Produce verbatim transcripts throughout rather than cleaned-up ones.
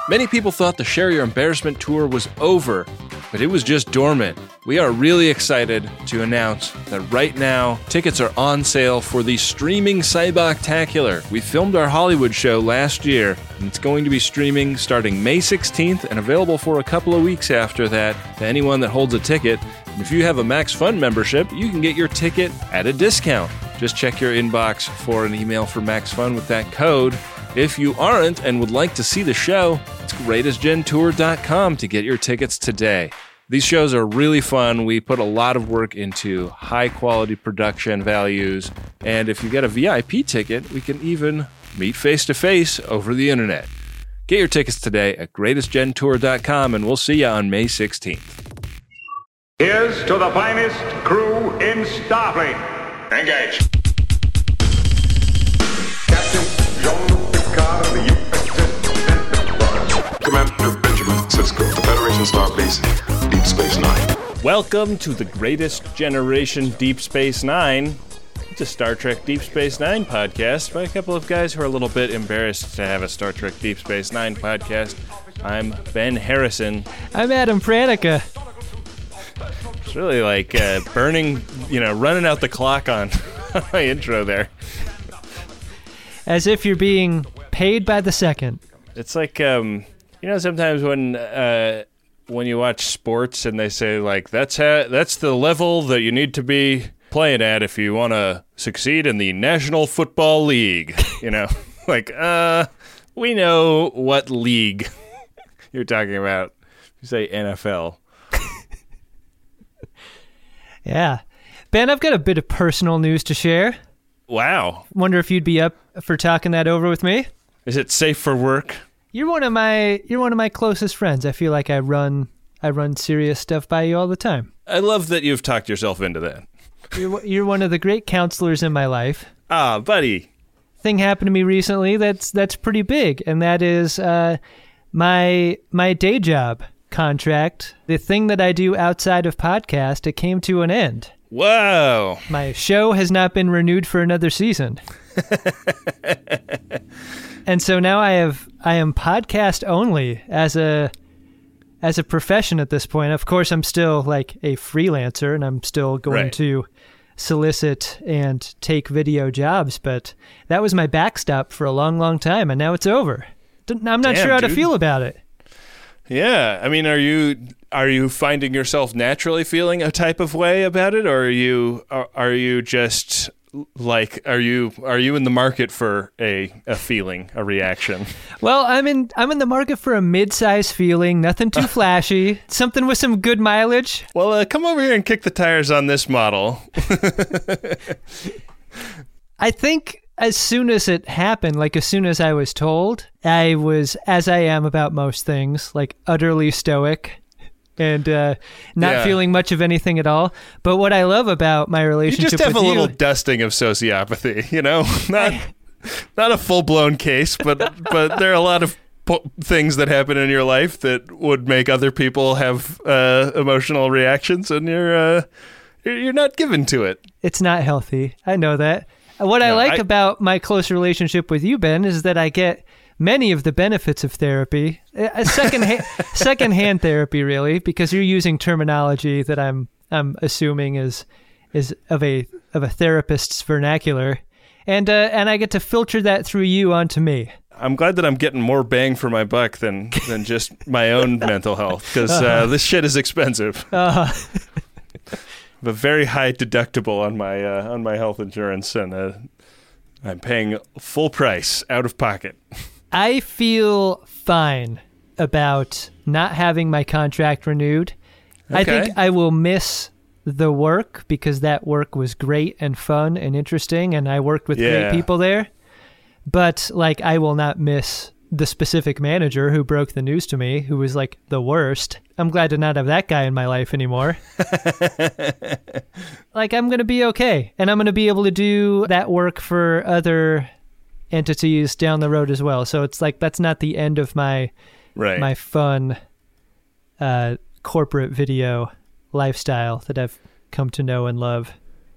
Many people thought the Share Your Embarrassment tour was over, but it was just dormant. We are really excited to announce that right now, tickets are on sale for the streaming Cyboctacular. We filmed our Hollywood show last year, and it's going to be streaming starting May sixteenth and available for a couple of weeks after that to anyone that holds a ticket. And if you have a Max Fun membership, you can get your ticket at a discount. Just check your inbox for an email for Max Fun with that code. If you aren't and would like to see the show, it's greatest gen tour dot com to get your tickets today. These shows are really fun. We put a lot of work into high-quality production values, and if you get a V I P ticket, we can even meet face-to-face over the internet. Get your tickets today at greatest gen tour dot com, and we'll see you on May sixteenth. Here's to the finest crew in Starfleet. Engage. Commander Benjamin Sisko, the Federation Starbase, Deep Space Nine. Welcome to the Greatest Generation Deep Space Nine. It's a Star Trek Deep Space Nine podcast by a couple of guys who are a little bit embarrassed to have a Star Trek Deep Space Nine podcast. I'm Ben Harrison. I'm Adam Pranica. It's really like uh, burning, you know, running out the clock on my intro there. As if you're being paid by the second. It's like, um, you know, sometimes when uh, when you watch sports and they say, like, that's ha- that's the level that you need to be playing at if you want to succeed in the National Football League. You know, like, uh, we know what league you're talking about. You say N F L. Yeah. Ben, I've got a bit of personal news to share. Wow. Wonder if you'd be up for talking that over with me? Is it safe for work? You're one of my you're one of my closest friends. I feel like I run I run serious stuff by you all the time. I love that you've talked yourself into that. You're you're one of the great counselors in my life. Ah, buddy. Thing happened to me recently that's that's pretty big, and that is uh, my my day job contract. The thing that I do outside of podcast, it came to an end. Whoa. My show has not been renewed for another season. And so now I have I am podcast only as a as a profession at this point. Of course, I'm still like a freelancer and I'm still going right. to solicit and take video jobs, but that was my backstop for a long, long time, and now it's over. I'm not Damn, sure how dude. to feel about it. Yeah, I mean, are you are you finding yourself naturally feeling a type of way about it, or are you are, are you just like are you are you in the market for a a feeling, a reaction? Well, I'm in I'm in the market for a mid-size feeling, nothing too flashy, something with some good mileage. Well, uh, come over here and kick the tires on this model. I think as soon as it happened, like as soon as I was told, I was, as I am about most things, like utterly stoic and uh, not Yeah. feeling much of anything at all. But what I love about my You relationship just have with a little you, dusting of sociopathy, you know, not not a full blown case, but but there are a lot of po- things that happen in your life that would make other people have uh, emotional reactions, and you're uh, you're you're not given to it. it's not healthy. I know that. What I No, like I- about my close relationship with you, Ben, is that I get many of the benefits of therapy, a second ha- second-hand therapy, really, because you're using terminology that I'm I'm assuming is is of a of a therapist's vernacular, and uh, and I get to filter that through you onto me. I'm glad that I'm getting more bang for my buck than than just my own mental health, because uh, Uh-huh. this shit is expensive. Uh, I have a very high deductible on my uh, on my health insurance, and uh, I'm paying full price out of pocket. I feel fine about not having my contract renewed. I Okay. think I will miss the work because that work was great and fun and interesting, and I worked with Yeah. great people there. But like, I will not miss the specific manager who broke the news to me, who was like the worst. I'm glad to not have that guy in my life anymore. Like, I'm going to be okay. And I'm going to be able to do that work for other entities down the road as well. So it's like, that's not the end of my, Right. my fun uh, corporate video lifestyle that I've come to know and love.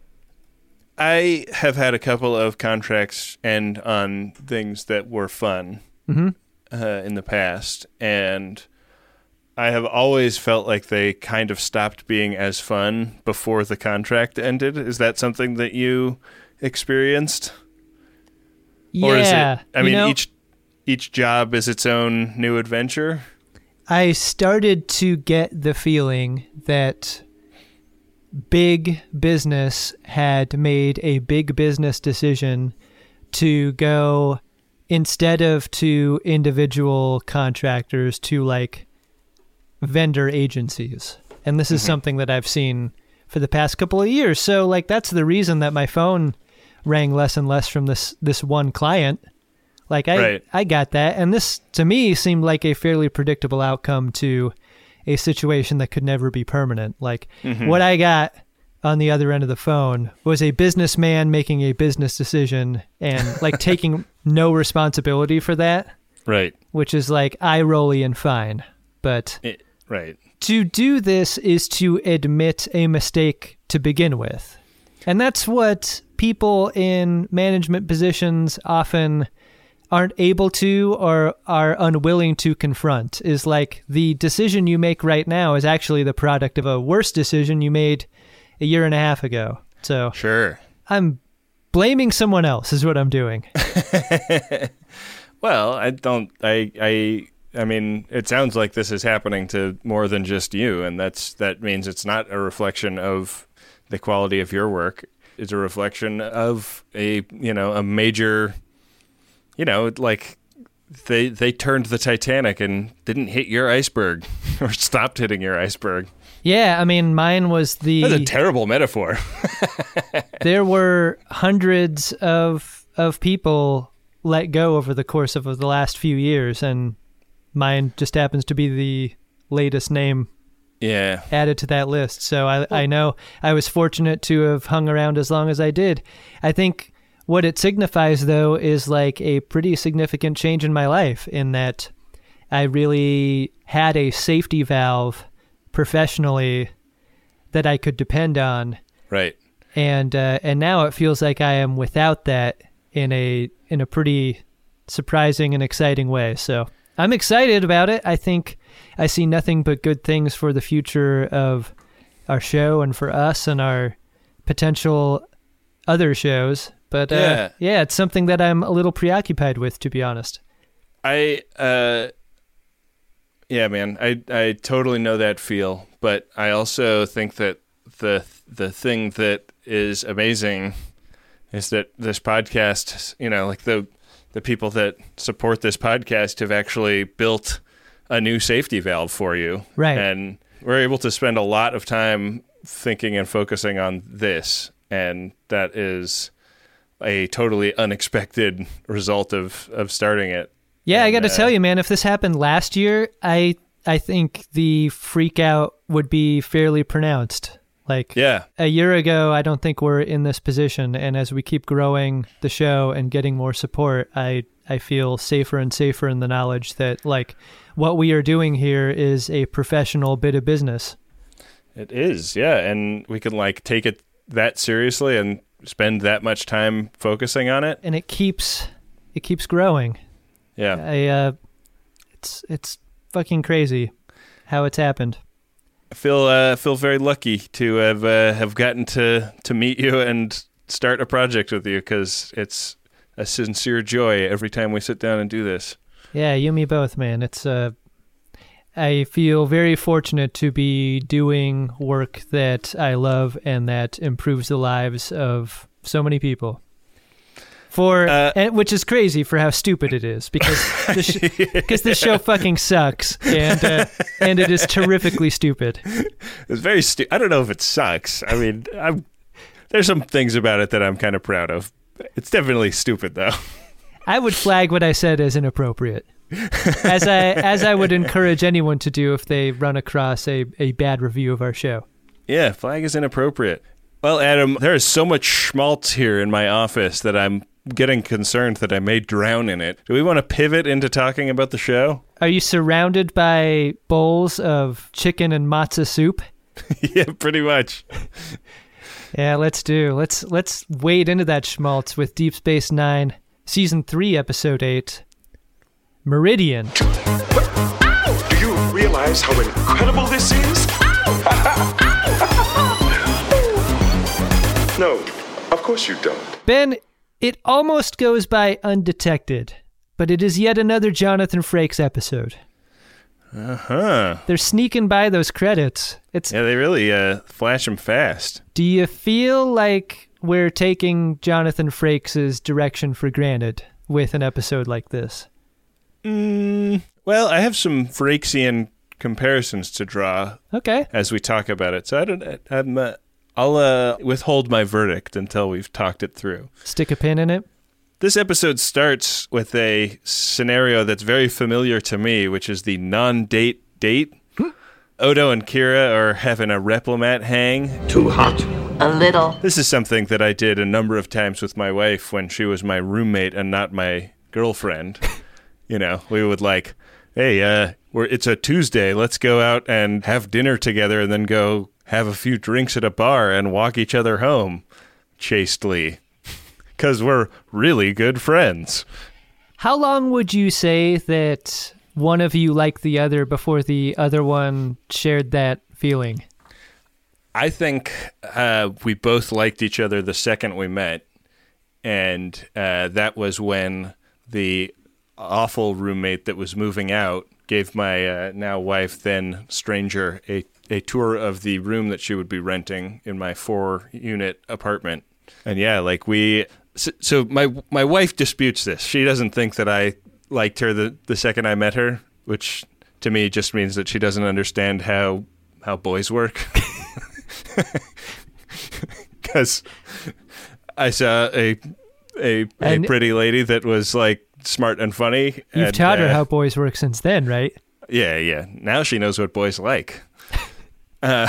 I have had a couple of contracts end on things that were fun. Mm-hmm. uh, in the past, and I have always felt like they kind of stopped being as fun before the contract ended. Is that something that you experienced? Yeah. Or is it, I mean, you know, each each job is its own new adventure? I started to get the feeling that big business had made a big business decision to go, instead of to individual contractors, to like vendor agencies. And this is mm-hmm. something that I've seen for the past couple of years. So like that's the reason that my phone rang less and less from this this one client. Like I right. I got that, and this to me seemed like a fairly predictable outcome to a situation that could never be permanent. Like mm-hmm. what I got on the other end of the phone was a businessman making a business decision and like taking no responsibility for that. Right. Which is like eye-rolly and fine. But it, right. to do this is to admit a mistake to begin with. And that's what people in management positions often aren't able to or are unwilling to confront, is like the decision you make right now is actually the product of a worse decision you made a year and a half ago. So sure, I'm blaming someone else is what I'm doing. Well, I don't, I, I, I mean, it sounds like this is happening to more than just you. And that's, that means it's not a reflection of the quality of your work. It's a reflection of a, you know, a major, you know, like they, they turned the Titanic and didn't hit your iceberg or stopped hitting your iceberg. Yeah, I mean, mine was the... That's a terrible metaphor. There were hundreds of of people let go over the course of the last few years, and mine just happens to be the latest name yeah. added to that list. So I, I know I was fortunate to have hung around as long as I did. I think what it signifies, though, is like a pretty significant change in my life in that I really had a safety valve professionally that I could depend on. Right. And uh, and now it feels like I am without that in a in a pretty surprising and exciting way. So I'm excited about it. I think I see nothing but good things for the future of our show and for us and our potential other shows. But uh, yeah. yeah, it's something that I'm a little preoccupied with, to be honest. I uh Yeah, man, I I totally know that feel, but I also think that the the thing that is amazing is that this podcast, you know, like the the people that support this podcast have actually built a new safety valve for you. Right. And we're able to spend a lot of time thinking and focusing on this, and that is a totally unexpected result of, of starting it. Yeah, and, I got to uh, tell you, man, if this happened last year, I I think the freak out would be fairly pronounced. Like yeah. a year ago, I don't think we're in this position. And as we keep growing the show and getting more support, I, I feel safer and safer in the knowledge that like what we are doing here is a professional bit of business. It is, yeah. And we can like take it that seriously and spend that much time focusing on it. And it keeps it keeps growing. Yeah. I, uh, it's it's fucking crazy how it's happened. I feel uh, feel very lucky to have uh, have gotten to, to meet you and start a project with you, because it's a sincere joy every time we sit down and do this. Yeah, you and me both, man. It's uh, I feel very fortunate to be doing work that I love and that improves the lives of so many people. For uh, and, which is crazy for how stupid it is, because the sh- because this show fucking sucks, and uh, and it is terrifically stupid. It's very stupid. I don't know if it sucks. I mean, I'm, there's some things about it that I'm kind of proud of. It's definitely stupid, though. I would flag what I said as inappropriate, as I as I would encourage anyone to do if they run across a, a bad review of our show. Yeah, flag is inappropriate. Well, Adam, there is so much schmaltz here in my office that I'm getting concerned that I may drown in it. Do we want to pivot into talking about the show? Are you surrounded by bowls of chicken and matzo soup? Yeah, pretty much. Yeah, let's do. Let's let's wade into that schmaltz with Deep Space Nine, Season three, Episode eight, Meridian. Do you realize how incredible this is? No, of course you don't. Ben, it almost goes by undetected, but it is yet another Jonathan Frakes episode. Uh-huh. They're sneaking by those credits. It's Yeah, they really uh, flash them fast. Do you feel like we're taking Jonathan Frakes' direction for granted with an episode like this? Mm, well, I have some Frakesian comparisons to draw Okay. as we talk about it, so I don't. I, I'm. Uh, I'll uh, withhold my verdict until we've talked it through. Stick a pin in it. This episode starts with a scenario that's very familiar to me, which is the non-date date. Hmm. Odo and Kira are having a Replomat hang. Too hot. A little. This is something that I did a number of times with my wife when she was my roommate and not my girlfriend. You know, we would like, hey, uh, we're, it's a Tuesday. Let's go out and have dinner together and then go have a few drinks at a bar and walk each other home chastely. Because we're really good friends. How long would you say that one of you liked the other before the other one shared that feeling? I think uh, we both liked each other the second we met. And uh, that was when the awful roommate that was moving out gave my uh, now wife, then stranger, a, a tour of the room that she would be renting in my four-unit apartment. And yeah, like we... So, so my my wife disputes this. She doesn't think that I liked her the, the second I met her, which to me just means that she doesn't understand how how boys work. Because I saw a a, a And- pretty lady that was like smart and funny. You've and, taught her uh, how boys work since then, right? Yeah, yeah. Now she knows what boys like. uh,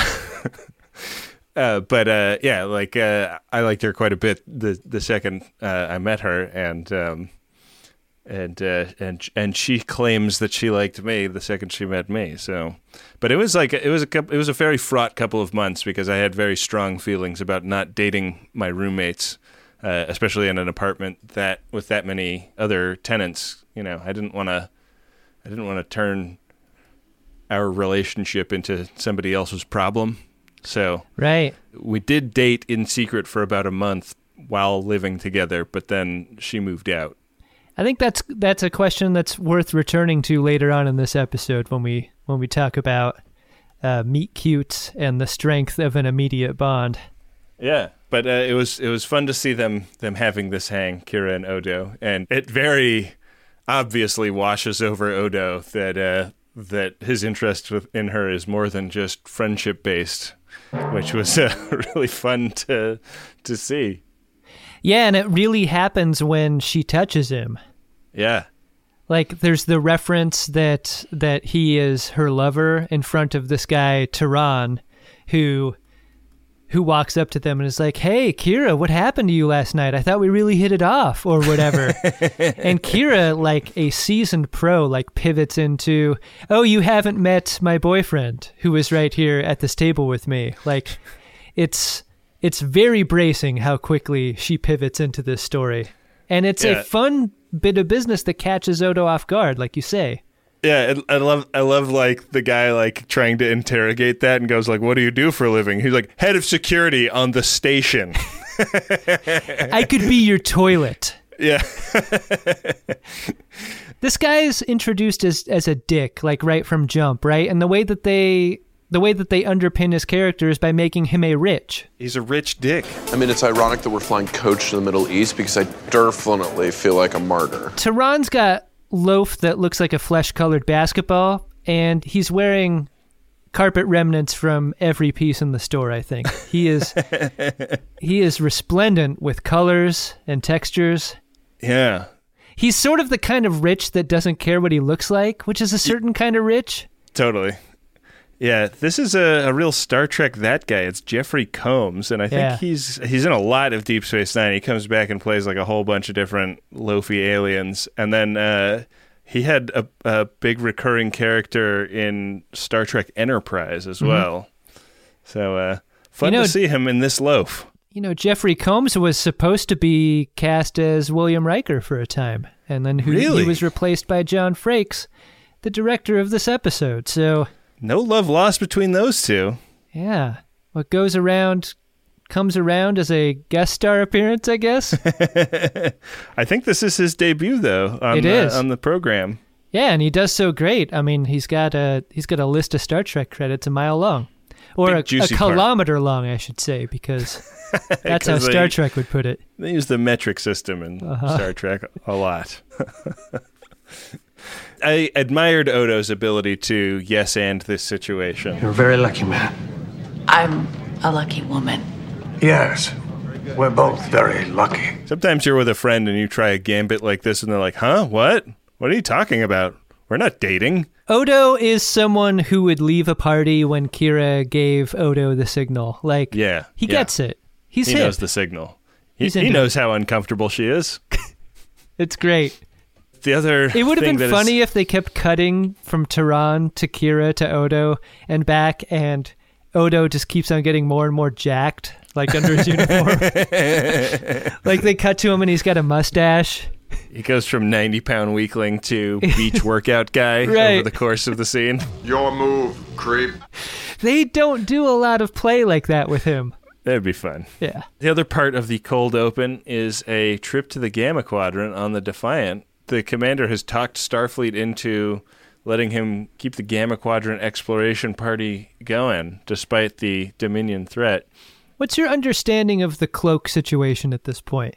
uh, but uh, yeah, like uh, I liked her quite a bit the the second uh, I met her, and um, and uh, and and she claims that she liked me the second she met me. So, but it was like it was a couple, it was a very fraught couple of months because I had very strong feelings about not dating my roommates, uh, especially in an apartment that with that many other tenants. You know, I didn't want to. I didn't want to turn our relationship into somebody else's problem. So Right. we did date in secret for about a month while living together, but then she moved out. I think that's that's a question that's worth returning to later on in this episode when we when we talk about uh, meet cute and the strength of an immediate bond. Yeah, but uh, it was it was fun to see them them having this hang, Kira and Odo, and it very obviously washes over Odo that uh, that his interest with, in her is more than just friendship based, which was uh, really fun to to see. Yeah, and it really happens when she touches him. Yeah. Like there's the reference that that he is her lover in front of this guy Tehran, who who walks up to them and is like, "Hey, Kira, what happened to you last night? I thought we really hit it off," or whatever. And Kira, like a seasoned pro, like pivots into, "Oh, you haven't met my boyfriend, who is right here at this table with me." Like, it's it's very bracing how quickly she pivots into this story, and it's Yeah. a fun bit of business that catches Odo off guard, like you say. Yeah, I I love I love like the guy like trying to interrogate that and goes like, "What do you do for a living?" He's like, "Head of security on the station." I could be your toilet. Yeah. This guy is introduced as as a dick, like right from jump, right? And the way that they the way that they underpin his character is by making him a rich. He's a rich dick. I mean, it's ironic that we're flying coach to the Middle East because I definitely feel like a martyr. Tehran's got loaf that looks like a flesh-colored basketball, and he's wearing carpet remnants from every piece in the store, I think. He is he is resplendent with colors and textures. Yeah. He's sort of the kind of rich that doesn't care what he looks like, which is a certain kind of rich. Totally. Yeah, this is a, a real Star Trek that guy. It's Jeffrey Combs, and I think Yeah. he's he's in a lot of Deep Space Nine. He comes back and plays like a whole bunch of different loafy aliens. And then uh, he had a, a big recurring character in Star Trek Enterprise as well. So uh, fun You know- to see him in this loaf. you know, Jeffrey Combs was supposed to be cast as William Riker for a time, and then who, Really? he was replaced by John Frakes, the director of this episode. So, No love lost between those two. yeah, what goes around comes around as a guest star appearance, I guess. I think this is his debut, though, on, It the, is. on the program. Yeah, and he does so great. I mean, he's got a he's got a list of Star Trek credits a mile long, or Big a, a juicy part. kilometer long, I should say, because that's how 'Cause they- Star Trek would put it. They use the metric system in Uh-huh. Star Trek a lot. I admired Odo's ability to yes and this situation. You're a very lucky man. I'm a lucky woman. Yes, we're both very lucky. Sometimes you're with a friend and you try a gambit like this and they're like, huh, what? What are you talking about? We're not dating. Odo is someone who would leave a party when Kira gave Odo the signal. Like, Yeah, he yeah. gets it. He's He hip. knows the signal. He, He's he into knows how uncomfortable she is. It's great. The other It would have thing been that is- funny if they kept cutting from Tehran to Kira to Odo and back, and Odo just keeps on getting more and more jacked, like under his uniform. Like they cut to him and he's got a mustache. He goes from ninety pound weakling to beach workout guy Right. over the course of the scene. Your move, creep. They don't do a lot of play like that with him. That'd be fun. Yeah. The other part of the cold open is a trip to the Gamma Quadrant on the Defiant. The commander has talked Starfleet into letting him keep the Gamma Quadrant exploration party going, despite the Dominion threat. What's your understanding of the cloak situation at this point?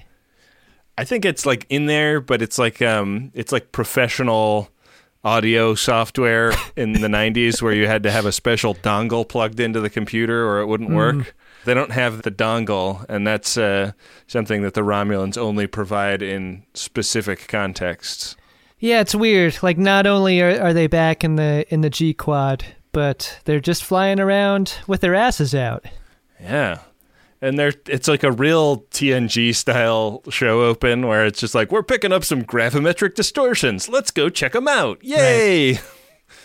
I think it's like in there, but it's like um, it's like professional audio software in the nineties where you had to have a special dongle plugged into the computer or it wouldn't work. They don't have the dongle, and that's uh, something that the Romulans only provide in specific contexts. Yeah, it's weird. Like, not only are, are they back in the in the G Quad, but they're just flying around with their asses out. Yeah. And they're it's like a real T N G style show open where it's just like, we're picking up some gravimetric distortions. Let's go check them out. Yay! Right.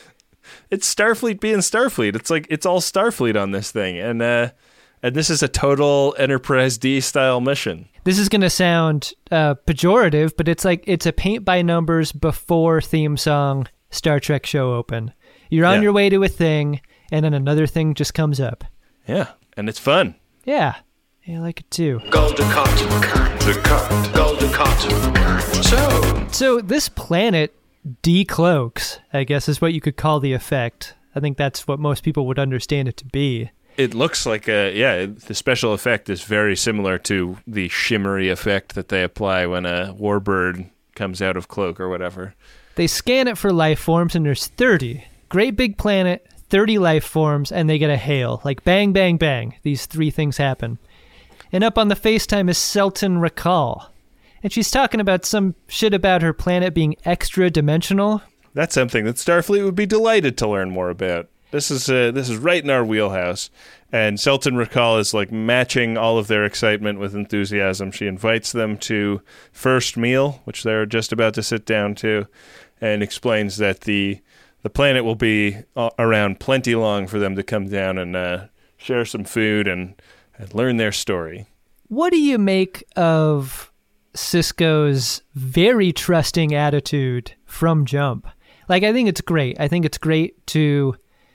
It's Starfleet being Starfleet. It's like it's all Starfleet on this thing. And uh, and this is a total Enterprise D style mission. This is going to sound uh, pejorative, but it's like it's a paint by numbers before theme song Star Trek show open. You're on Yeah. your way to a thing, and then another thing just comes up. Yeah. And it's fun. Yeah. I like it too. Golden cotton, the cut, golden cotton. So, So this planet decloaks, I guess is what you could call the effect. I think that's what most people would understand it to be. It looks like a, yeah, the special effect is very similar to the shimmery effect that they apply when a warbird comes out of cloak or whatever. They scan it for life forms, and there's thirty. Great big planet, thirty life forms, and they get a hail. Like bang, bang, bang. These three things happen. And up on the FaceTime is Selton Rakal. And she's talking about some shit about her planet being extra-dimensional. That's something that Starfleet would be delighted to learn more about. This is uh, this is right in our wheelhouse. And Selton Rakal is like matching all of their excitement with enthusiasm. She invites them to first meal, which they're just about to sit down to, and explains that the the planet will be uh, around plenty long for them to come down and uh, share some food and and learn their story. What do you make of Sisko's very trusting attitude from jump? Like, I think it's great. I think it's great to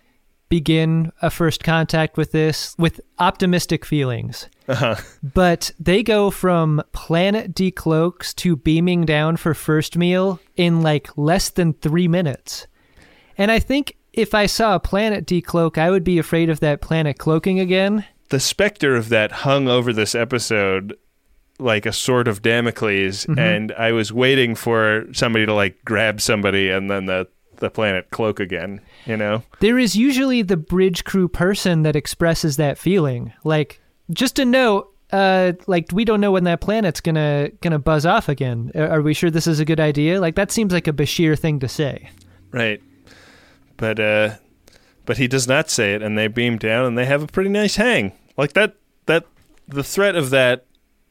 begin a first contact with this with optimistic feelings. Uh-huh. But they go from planet decloaks to beaming down for first meal in like less than three minutes. And I think if I saw a planet decloak, I would be afraid of that planet cloaking again. The specter of that hung over this episode like a sword of Damocles, Mm-hmm. and I was waiting for somebody to like grab somebody and then the, the planet cloak again, you know? There is usually the bridge crew person that expresses that feeling. Like, just a note, uh, like, we don't know when that planet's gonna gonna buzz off again. Are are we sure this is a good idea? Like, that seems like a Bashir thing to say. Right. But uh but he does not say it, and they beam down and they have a pretty nice hang. Like that that the threat of that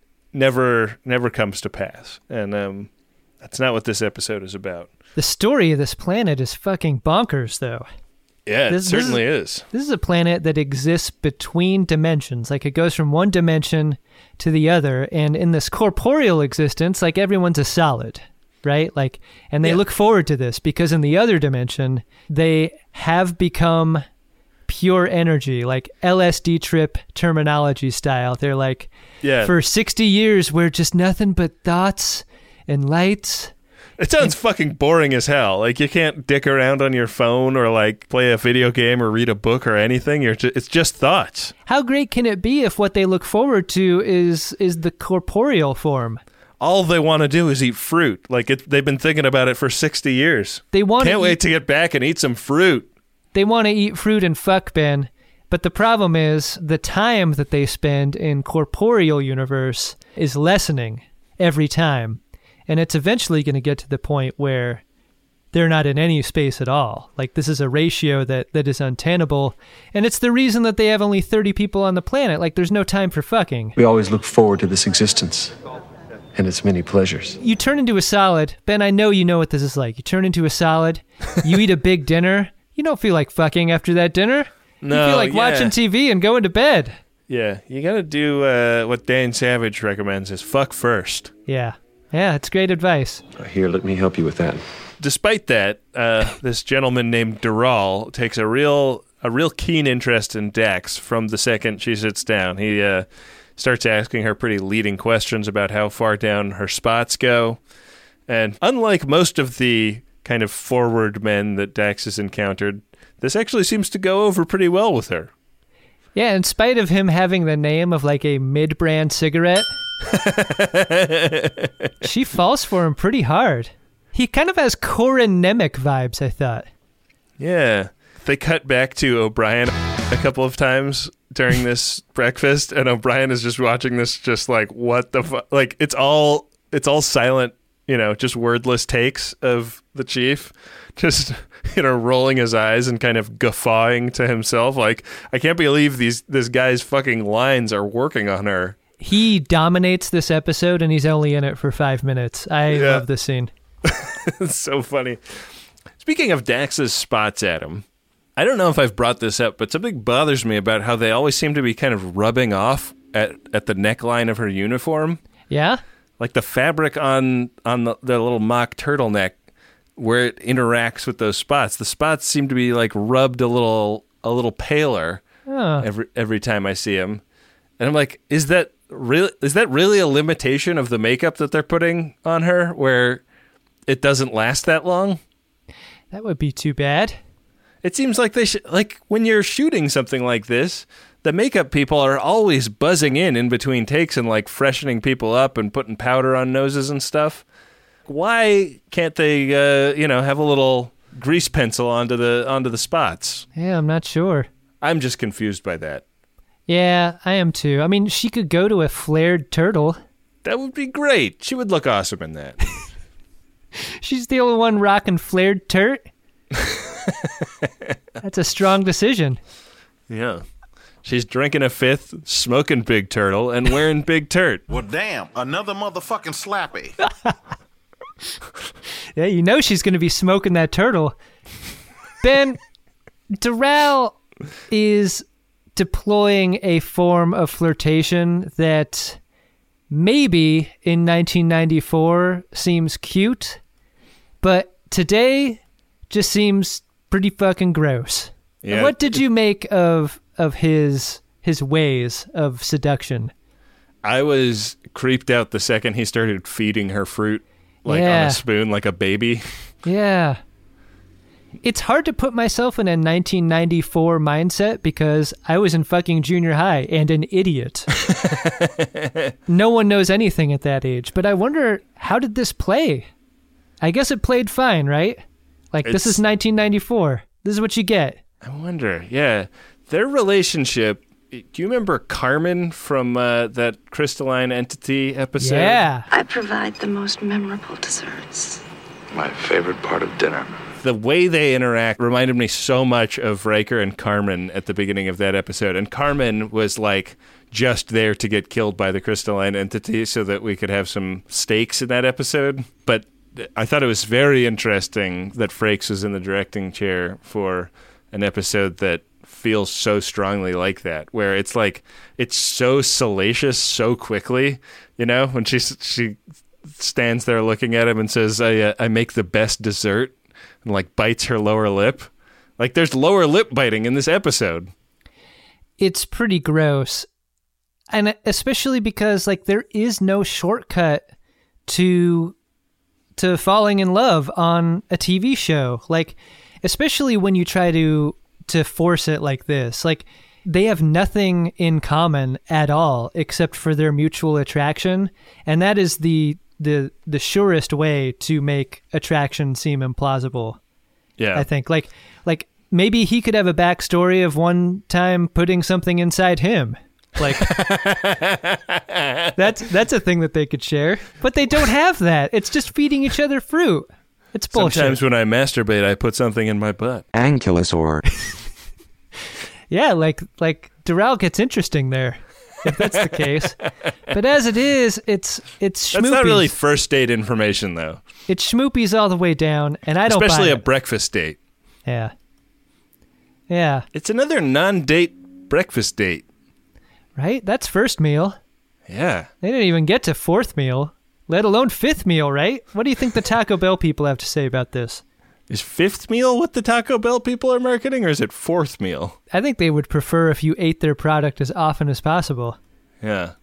never never comes to pass. And um that's not what this episode is about. The story of this planet is fucking bonkers, though. Yeah, it This- this certainly is. This is a planet that exists between dimensions. Like, it goes from one dimension to the other. And in this corporeal existence, like, everyone's a solid, right? Like, and they Yeah. look forward to this because in the other dimension, they have become pure energy, like L S D trip terminology style. They're like, Yeah. for sixty years, we're just nothing but thoughts and lights. It sounds fucking boring as hell. Like, you can't dick around on your phone or, like, play a video game or read a book or anything. You're ju- it's just thoughts. How great can it be if what they look forward to is is the corporeal form? All they want to do is eat fruit. Like, it, they've been thinking about it for sixty years. They want Can't to wait eat, to get back and eat some fruit. they want to eat fruit and fuck, Ben. But the problem is the time that they spend in corporeal universe is lessening every time. And it's eventually going to get to the point where they're not in any space at all. Like, this is a ratio that, that is untenable. And it's the reason that they have only thirty people on the planet. Like, there's no time for fucking. We always look forward to this existence and its many pleasures. You turn into a solid. Ben, I know you know what this is like. You turn into a solid. You eat a big dinner. You don't feel like fucking after that dinner. No, you feel like yeah. watching T V and going to bed. Yeah, you got to do uh, what Dan Savage recommends is fuck first. Yeah. Yeah, it's great advice. Here, let me help you with that. Despite that, uh, this gentleman named Dural takes a real a real keen interest in Dax from the second she sits down. He uh, starts asking her pretty leading questions about how far down her spots go. And unlike most of the kind of forward men that Dax has encountered, this actually seems to go over pretty well with her. Yeah, in spite of him having the name of like a mid-brand cigarette, she falls for him pretty hard. He kind of has Corin Nemec vibes, I thought. Yeah. They cut back to O'Brien a couple of times during this breakfast, and O'Brien is just watching this just like, what the fuck? Like, it's all, it's all silent, you know, just wordless takes of the chief, just, you know, rolling his eyes and kind of guffawing to himself. Like, I can't believe these, this guy's fucking lines are working on her. He dominates this episode, and he's only in it for five minutes. I Yeah. love this scene. It's so funny. Speaking of Dax's spots at him, I don't know if I've brought this up, but something bothers me about how they always seem to be kind of rubbing off at, at the neckline of her uniform. Yeah? Like the fabric on on the, the little mock turtleneck where it interacts with those spots. The spots seem to be like rubbed a little a little paler Oh. every every time I see him. And I'm like, is that really is that really a limitation of the makeup that they're putting on her where it doesn't last that long? That would be too bad. It seems like they should, like when you're shooting something like this, the makeup people are always buzzing in in between takes and like freshening people up and putting powder on noses and stuff. Why can't they, uh, you know, have a little grease pencil onto the onto the spots? Yeah, I'm not sure. I'm just confused by that. Yeah, I am too. I mean, she could go to a flared turtle. That would be great. She would look awesome in that. She's the only one rocking flared turt. That's a strong decision. Yeah. She's drinking a fifth, smoking Big Turtle, and wearing Big Turt. Well, damn, another motherfucking slappy. Yeah, you know she's going to be smoking that turtle. Ben, Dural is deploying a form of flirtation that maybe in nineteen ninety-four seems cute, but today just seems pretty fucking gross. Yeah, And what did you make of of his his ways of seduction? I was creeped out the second he started feeding her fruit, like on Yeah. a spoon, like a baby. Yeah. It's hard to put myself in a nineteen ninety-four mindset because I was in fucking junior high and an idiot. No one knows anything at that age, but I wonder, how did this play? I guess it played fine, right? Like, this It's- is nineteen ninety-four. This is what you get. I wonder, yeah. Their relationship, do you remember Carmen from uh, that Crystalline Entity episode? Yeah. I provide the most memorable desserts. My favorite part of dinner. The way they interact reminded me so much of Riker and Carmen at the beginning of that episode. And Carmen was like just there to get killed by the Crystalline Entity so that we could have some stakes in that episode. But I thought it was very interesting that Frakes was in the directing chair for an episode that feels so strongly like that, where it's like it's so salacious so quickly, you know, when she she stands there looking at him and says, I, uh, I make the best dessert, and like bites her lower lip. Like there's lower lip biting in this episode. It's pretty gross. And especially because like there is no shortcut to to falling in love on a T V show. Like especially when you try to to force it like this. Like they have nothing in common at all except for their mutual attraction, and that is the the the surest way to make attraction seem implausible. Yeah. I think like like maybe he could have a backstory of one time putting something inside him. Like that's that's a thing that they could share, but they don't have that. It's just feeding each other fruit. It's bullshit. Sometimes when I masturbate, I put something in my butt. Ankylosaur. Yeah, like like Doral gets interesting there, if that's the case. But as it is, it's it's schmoopies. That's not really first date information, though. It's schmoopies all the way down, and I don't Especially buy a it. breakfast date. Yeah. Yeah. It's another non-date breakfast date. Right? That's first meal. Yeah. They didn't even get to fourth meal, let alone fifth meal, right? What do you think the Taco Bell people have to say about this? Is fifth meal what the Taco Bell people are marketing, or is it fourth meal? I think they would prefer if you ate their product as often as possible. Yeah.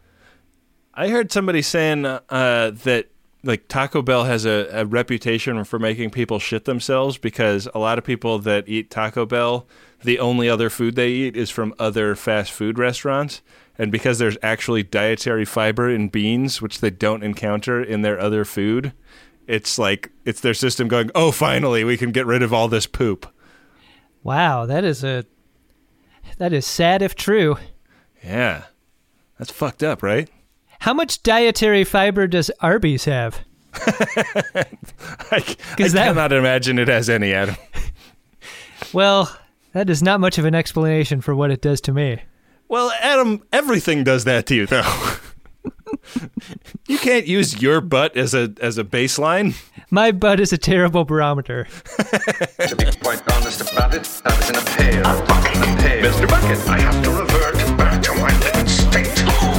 I heard somebody saying uh, that like Taco Bell has a, a reputation for making people shit themselves because a lot of people that eat Taco Bell, the only other food they eat is from other fast food restaurants. And because there's actually dietary fiber in beans, which they don't encounter in their other food, it's like it's their system going, oh, finally, we can get rid of all this poop. Wow, that is a that is sad if true. Yeah. That's fucked up, right? How much dietary fiber does Arby's have? I, I that, cannot imagine it has any, Adam. Well, that is not much of an explanation for what it does to me. Well, Adam, everything does that to you, though. You can't use your butt as a as a baseline. My butt is a terrible barometer. To be quite honest about it, I was in a pail. A bucket. A pail. Mister Bucket, I have to revert back to my living state.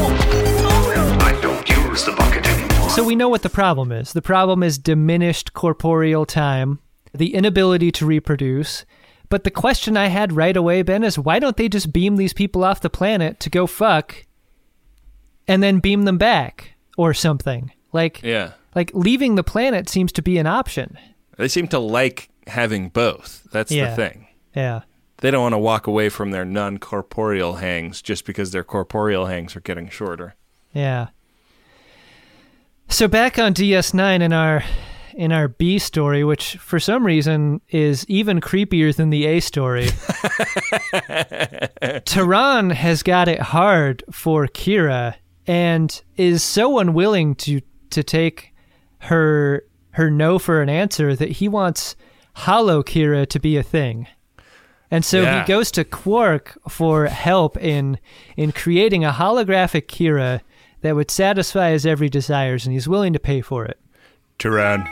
I don't use the bucket anymore. So we know what the problem is. The problem is diminished corporeal time, the inability to reproduce. But the question I had right away, Ben, is why don't they just beam these people off the planet to go fuck and then beam them back or something? Like, yeah. like leaving the planet seems to be an option. They seem to like having both. That's Yeah. the thing. Yeah. They don't want to walk away from their non-corporeal hangs just because their corporeal hangs are getting shorter. Yeah. So back on D S nine in our in our B story, which for some reason is even creepier than the A story. Tehran has got it hard for Kira and is so unwilling to to take her her no for an answer that he wants Hollow Kira to be a thing. And so Yeah. he goes to Quark for help in in creating a holographic Kira that would satisfy his every desires, and he's willing to pay for it. Tehran,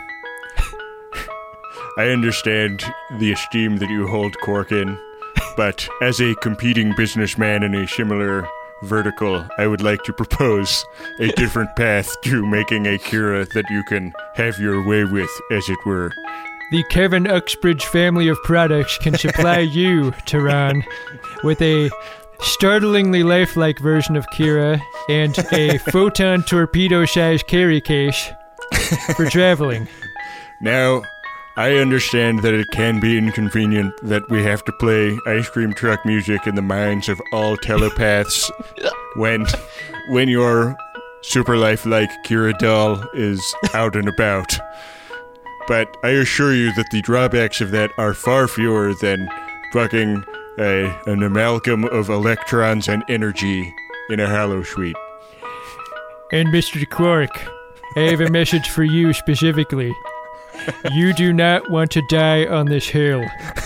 I understand the esteem that you hold Quark in, but as a competing businessman in a similar vertical, I would like to propose a different path to making a Kira that you can have your way with, as it were. The Kevin Uxbridge family of products can supply you, Tehran, with a startlingly lifelike version of Kira and a photon torpedo-sized carry case for traveling. Now, I understand that it can be inconvenient that we have to play ice cream truck music in the minds of all telepaths when when your super lifelike Kira doll is out and about. But I assure you that the drawbacks of that are far fewer than fucking a, an amalgam of electrons and energy in a hollow suite. And Mister Quark, I have a message for you specifically. You do not want to die on this hill.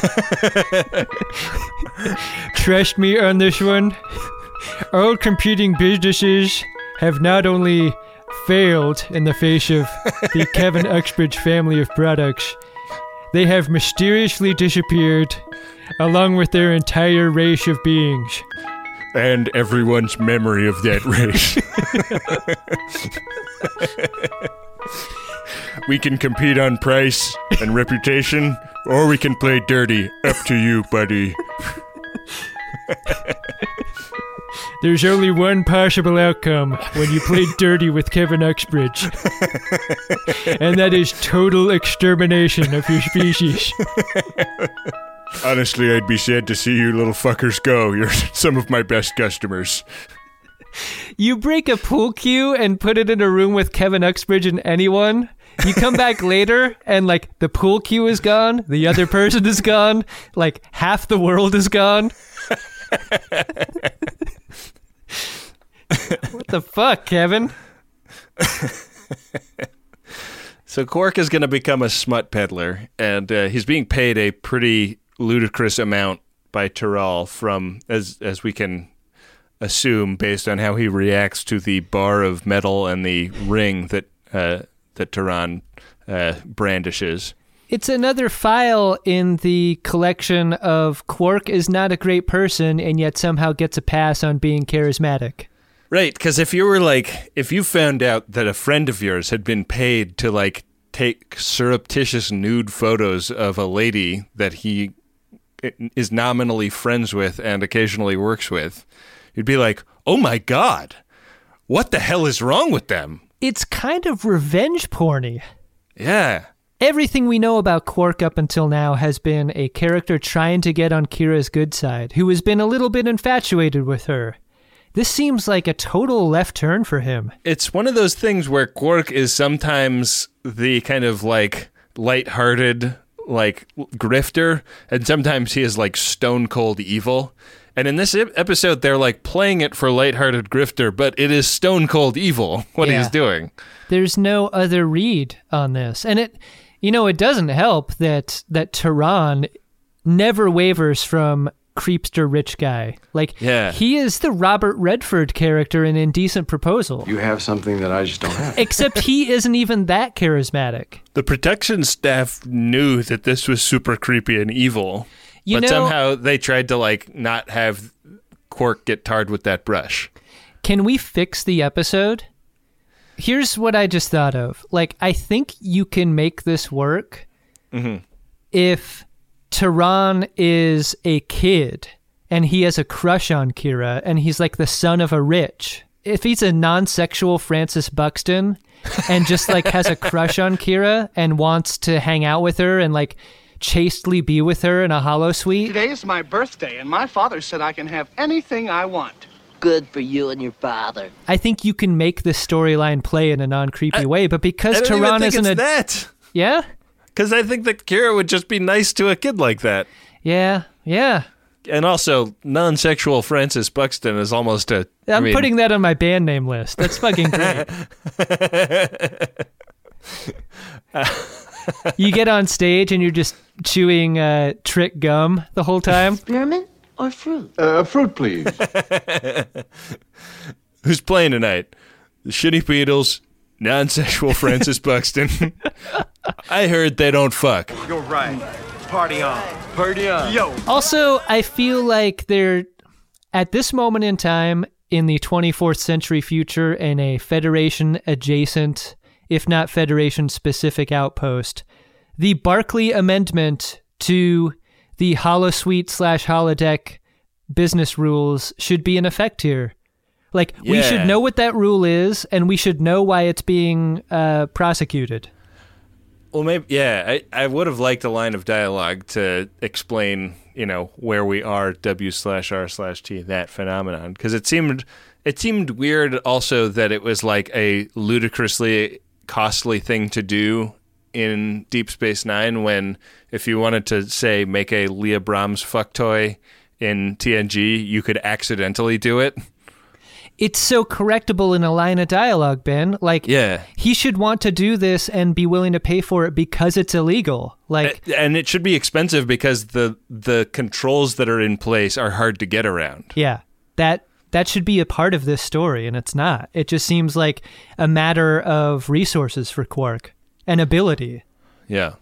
Trust me on this one. All competing businesses have not only failed in the face of the Kevin Uxbridge family of products, they have mysteriously disappeared along with their entire race of beings. And everyone's memory of that race. We can compete on price and reputation, or we can play dirty. Up to you, buddy. There's only one possible outcome when you play dirty with Kevin Uxbridge. And that is total extermination of your species. Honestly, I'd be sad to see you little fuckers go. You're some of my best customers. You break a pool cue and put it in a room with Kevin Uxbridge and anyone. You come back later and, like, the pool cue is gone. The other person is gone. Like, half the world is gone. What the fuck, Kevin? So Quark is going to become a smut peddler, and uh, he's being paid a pretty ludicrous amount by Tyrell from, as as we can assume, based on how he reacts to the bar of metal and the ring that uh, that Tehran uh, brandishes. It's another file in the collection of Quark is not a great person and yet somehow gets a pass on being charismatic. Right, because if you were like, if you found out that a friend of yours had been paid to like take surreptitious nude photos of a lady that he is nominally friends with and occasionally works with, you'd be like, oh my God, what the hell is wrong with them? It's kind of revenge porny. Yeah. Everything we know about Quark up until now has been a character trying to get on Kira's good side, who has been a little bit infatuated with her. This seems like a total left turn for him. It's one of those things where Quark is sometimes the kind of like lighthearted, like grifter, and sometimes he is like stone cold evil. And in this episode, they're like playing it for lighthearted grifter, but it is stone cold evil what yeah. he's doing. There's no other read on this. And it, you know, it doesn't help that that Tehran never wavers from creepster rich guy. Like, yeah. he is the Robert Redford character in Indecent Proposal. You have something that I just don't have. Except he isn't even that charismatic. The production staff knew that this was super creepy and evil, you but know, somehow they tried to like not have Quark get tarred with that brush. Can we fix the episode? Here's what I just thought of. Like, I think you can make this work mm-hmm. if Tehran is a kid and he has a crush on Kira and he's like the son of a rich. If he's a non-sexual Francis Buxton and just like has a crush on Kira and wants to hang out with her and like chastely be with her in a holosuite. Today is my birthday and my father said I can have anything I want. Good for you and your father. I think you can make this storyline play in a non-creepy way, but because I don't Tehran even think isn't it's a that. Yeah? Because I think that Kira would just be nice to a kid like that. Yeah, yeah. And also, non-sexual Francis Buxton is almost a... I'm I mean, putting that on my band name list. That's fucking great. You get on stage and you're just chewing uh, trick gum the whole time. Spearmint or fruit? Uh, fruit, please. Who's playing tonight? The Shitty Beatles, non-sexual Francis Buxton. I heard they don't fuck. You're right. Party on. Party on. Yo. Also, I feel like they're, at this moment in time, in the twenty-fourth century future, in a Federation-adjacent, if not Federation-specific outpost, the Barclay Amendment to the holosuite slash holodeck business rules should be in effect here. Like, yeah. we should know what that rule is, and we should know why it's being uh, prosecuted. Well, maybe, yeah, I, I would have liked a line of dialogue to explain, you know, where we are, W slash R slash T, that phenomenon. Because it seemed, it seemed weird also that it was like a ludicrously costly thing to do in Deep Space Nine when if you wanted to, say, make a Leah Brahms fuck toy in T N G, you could accidentally do it. It's so correctable in a line of dialogue, Ben. Like, yeah. he should want to do this and be willing to pay for it because it's illegal. Like, and it should be expensive because the the controls that are in place are hard to get around. Yeah, that that should be a part of this story, and it's not. It just seems like a matter of resources for Quark and ability. Yeah.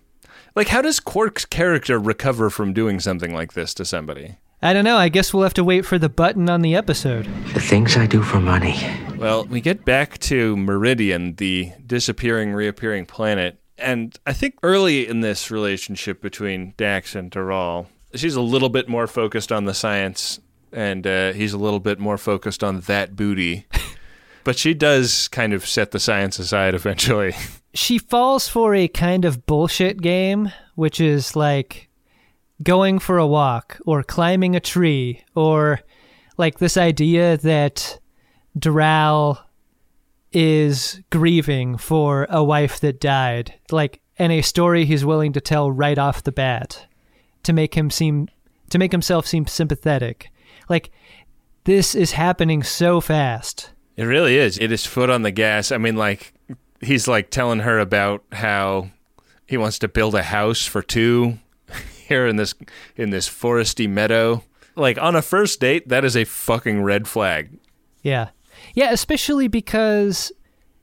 Like, how does Quark's character recover from doing something like this to somebody? I don't know. I guess we'll have to wait for the button on the episode. The things I do for money. Well, we get back to Meridian, the disappearing, reappearing planet. And I think early in this relationship between Dax and Doral, she's a little bit more focused on the science, and uh, he's a little bit more focused on that booty. But she does kind of set the science aside eventually. She falls for a kind of bullshit game, which is like going for a walk or climbing a tree, or like this idea that Doral is grieving for a wife that died, like, and a story he's willing to tell right off the bat to make him seem, to make himself seem sympathetic. Like, this is happening so fast. It really is. It is foot on the gas. I mean, like, he's like telling her about how he wants to build a house for two here in this in this foresty meadow. Like, on a first date, that is a fucking red flag. Yeah. Yeah, especially because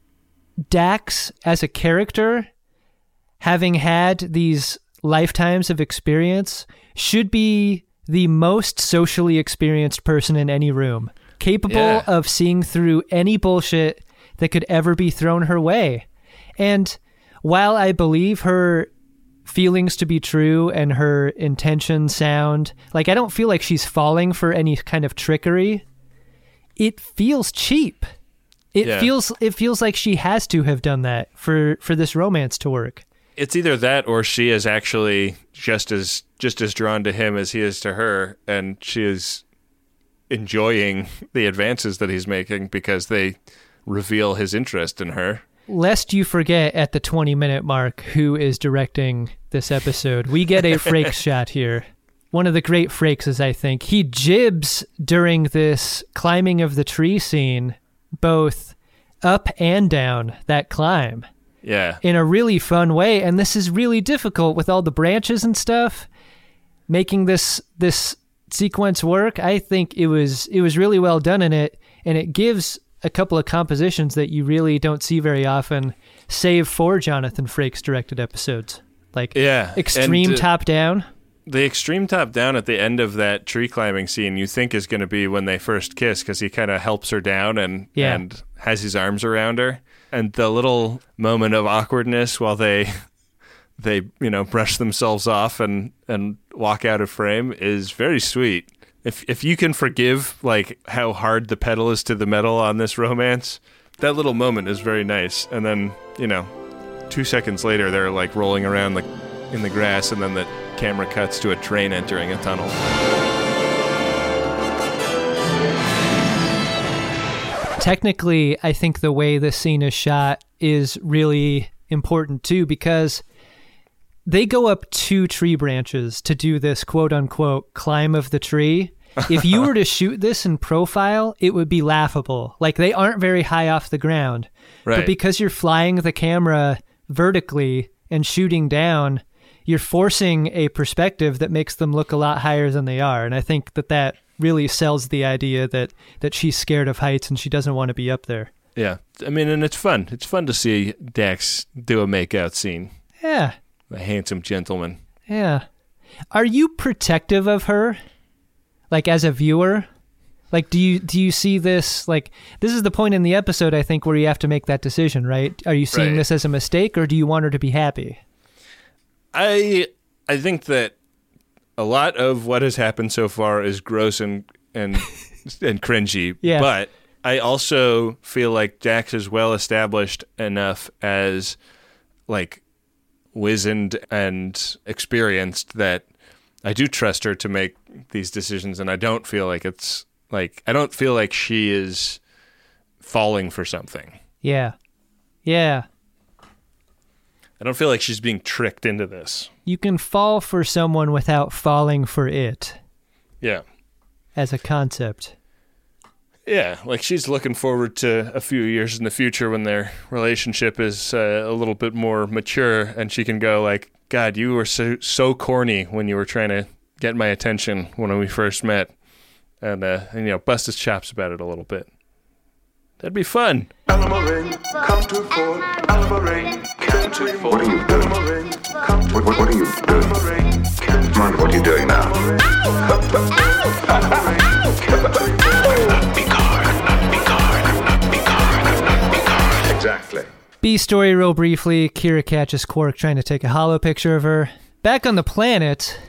Dax, as a character, having had these lifetimes of experience, should be the most socially experienced person in any room, capable yeah. of seeing through any bullshit that could ever be thrown her way. And while I believe her feelings to be true and her intentions sound, like, I don't feel like she's falling for any kind of trickery. It feels cheap. It yeah. feels it feels like she has to have done that for, for this romance to work. It's either that or she is actually just as just as drawn to him as he is to her, and she is enjoying the advances that he's making because they reveal his interest in her. Lest you forget at the twenty-minute mark who is directing this episode, we get a Frakes shot here. One of the great Frakeses, I think. He jibs during this climbing of the tree scene, both up and down that climb. Yeah. In a really fun way. And this is really difficult with all the branches and stuff. Making this this sequence work, I think it was it was really well done in it. And it gives a couple of compositions that you really don't see very often, save for Jonathan Frakes directed episodes. Like yeah. extreme and, uh, top down. The extreme top down at the end of that tree climbing scene you think is going to be when they first kiss, because he kind of helps her down and, yeah. and has his arms around her. And the little moment of awkwardness while they, they you know, brush themselves off and, and walk out of frame is very sweet. If if you can forgive, like, how hard the pedal is to the metal on this romance, that little moment is very nice. And then, you know, two seconds later, they're, like, rolling around the, in the grass, and then the camera cuts to a train entering a tunnel. Technically, I think the way this scene is shot is really important, too, because they go up two tree branches to do this quote-unquote climb of the tree. If you were to shoot this in profile, it would be laughable. Like, they aren't very high off the ground. Right. But because you're flying the camera vertically and shooting down, you're forcing a perspective that makes them look a lot higher than they are. And I think that that really sells the idea that, that she's scared of heights and she doesn't want to be up there. Yeah. I mean, and it's fun. It's fun to see Dax do a makeout scene. Yeah. A handsome gentleman. Yeah. Are you protective of her? Like, as a viewer? Like, do you do you see this, like, this is the point in the episode, I think, where you have to make that decision, right? Are you seeing right. this as a mistake, or do you want her to be happy? I I think that a lot of what has happened so far is gross and and and cringy. Yeah. But I also feel like Dax is well established enough as, like, wizened and experienced that I do trust her to make these decisions, and I don't feel like it's like I don't feel like she is falling for something. Yeah. Yeah. I don't feel like she's being tricked into this. You can fall for someone without falling for it. Yeah. As a concept. Yeah, like she's looking forward to a few years in the future when their relationship is uh, a little bit more mature, and she can go like, God, you were so so corny when you were trying to get my attention when we first met, and, uh, and you know, bust his chops about it a little bit. That'd be fun. Alamarin, come to Fort. Alamarin, come to Fort. What are you doing? What, what, what are you doing? Mind what you're doing now. Exactly. B story real briefly. Kira catches Quark trying to take a holo picture of her. Back on the planet,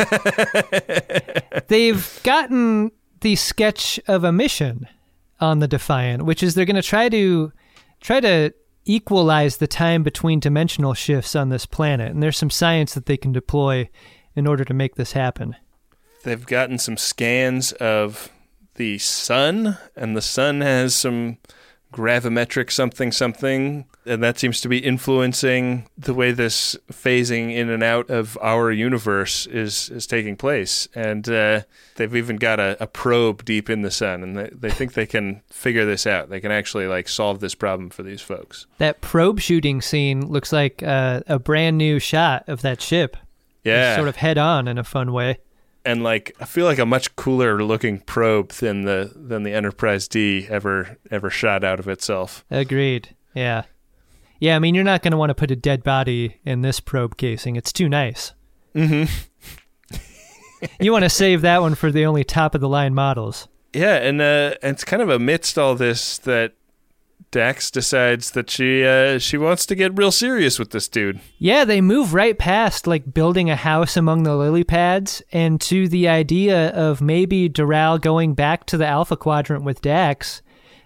they've gotten the sketch of a mission on the Defiant, which is they're going to try to try to equalize the time between dimensional shifts on this planet. And there's some science that they can deploy in order to make this happen. They've gotten some scans of the sun, and the sun has some gravimetric something something, and that seems to be influencing the way this phasing in and out of our universe is is taking place. And uh, they've even got a, a probe deep in the sun, and they, they think they can figure this out. They can actually like solve this problem for these folks. That probe shooting scene looks like uh, a brand new shot of that ship. Yeah. It's sort of head on in a fun way. And like, I feel like a much cooler looking probe than the than the Enterprise D ever ever shot out of itself. Agreed. Yeah. Yeah, I mean, you're not going to want to put a dead body in this probe casing. It's too nice. Mm-hmm. You want to save that one for the only top-of-the-line models. Yeah, and uh, it's kind of amidst all this that Dax decides that she uh, she wants to get real serious with this dude. Yeah, they move right past like building a house among the lily pads and to the idea of maybe Doral going back to the Alpha Quadrant with Dax,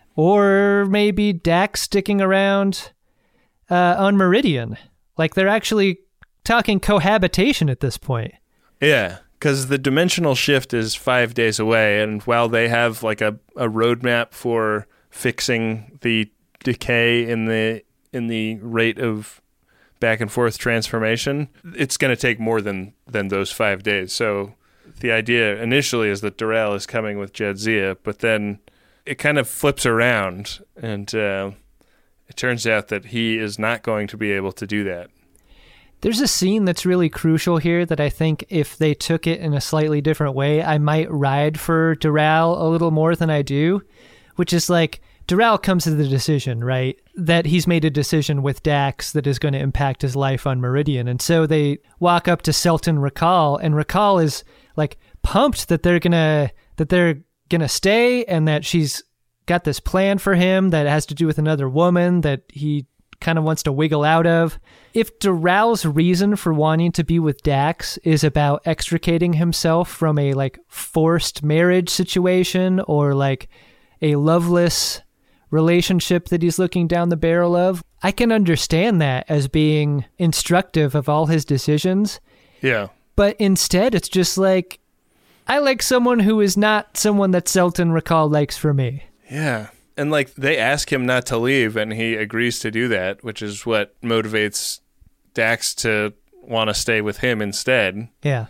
or maybe Dax sticking around uh, on Meridian. Like they're actually talking cohabitation at this point. Yeah, because the dimensional shift is five days away, and while they have like a, a roadmap for fixing the decay in the in the rate of back and forth transformation, it's going to take more than than those five days. So the idea initially is that Doral is coming with Jadzia, but then it kind of flips around, and uh, it turns out that he is not going to be able to do that. There's a scene that's really crucial here that I think if they took it in a slightly different way, I might ride for Doral a little more than I do. Which is like, Doral comes to the decision, right, that he's made a decision with Dax that is going to impact his life on Meridian. And so they walk up to Selton Rakal, and Rakal is like pumped that they're going to that they're going to stay and that she's got this plan for him that has to do with another woman that he kind of wants to wiggle out of. If Doral's reason for wanting to be with Dax is about extricating himself from a like forced marriage situation or like a loveless relationship that he's looking down the barrel of, I can understand that as being instructive of all his decisions. Yeah. But instead, it's just like, I like someone who is not someone that Selton Rakal likes for me. Yeah. And like, they ask him not to leave, and he agrees to do that, which is what motivates Dax to want to stay with him instead. Yeah.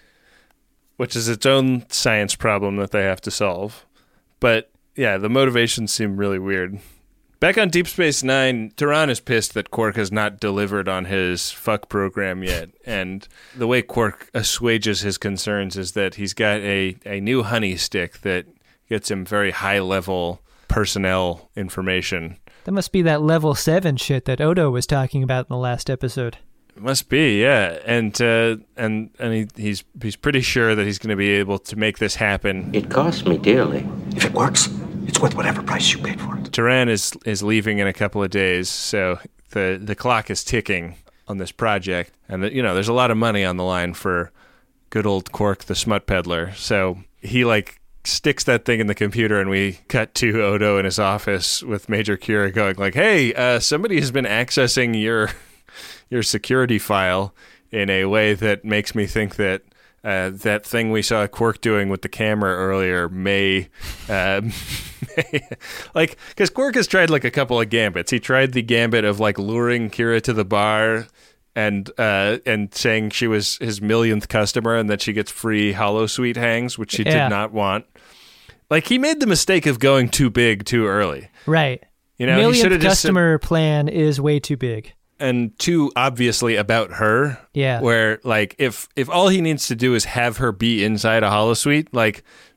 Which is its own science problem that they have to solve. But yeah, the motivations seem really weird. Back on Deep Space Nine, Turan is pissed that Quark has not delivered on his fuck program yet. And the way Quark assuages his concerns is that he's got a, a new honey stick that gets him very high-level personnel information. That must be that level seven shit that Odo was talking about in the last episode. It must be, yeah. And uh, and and he, he's he's pretty sure that he's going to be able to make this happen. It cost me dearly. If it works, it's worth whatever price you paid for it. Turan is is leaving in a couple of days, so the the clock is ticking on this project, and you know there's a lot of money on the line for good old Quark the smut peddler. So he like sticks that thing in the computer, and we cut to Odo in his office with Major Kira going like, "Hey, uh, somebody has been accessing your your security file in a way that makes me think that uh, that thing we saw Quark doing with the camera earlier may, uh, may like, because Quark has tried like a couple of gambits. He tried the gambit of like luring Kira to the bar and uh, and saying she was his millionth customer and that she gets free holosuite hangs, which she yeah. did not want. Like, he made the mistake of going too big too early. Right. You know, millionth he should have just customer said, plan is way too big. And too obviously about her. Yeah. Where, like, if if all he needs to do is have her be inside a holosuite, like,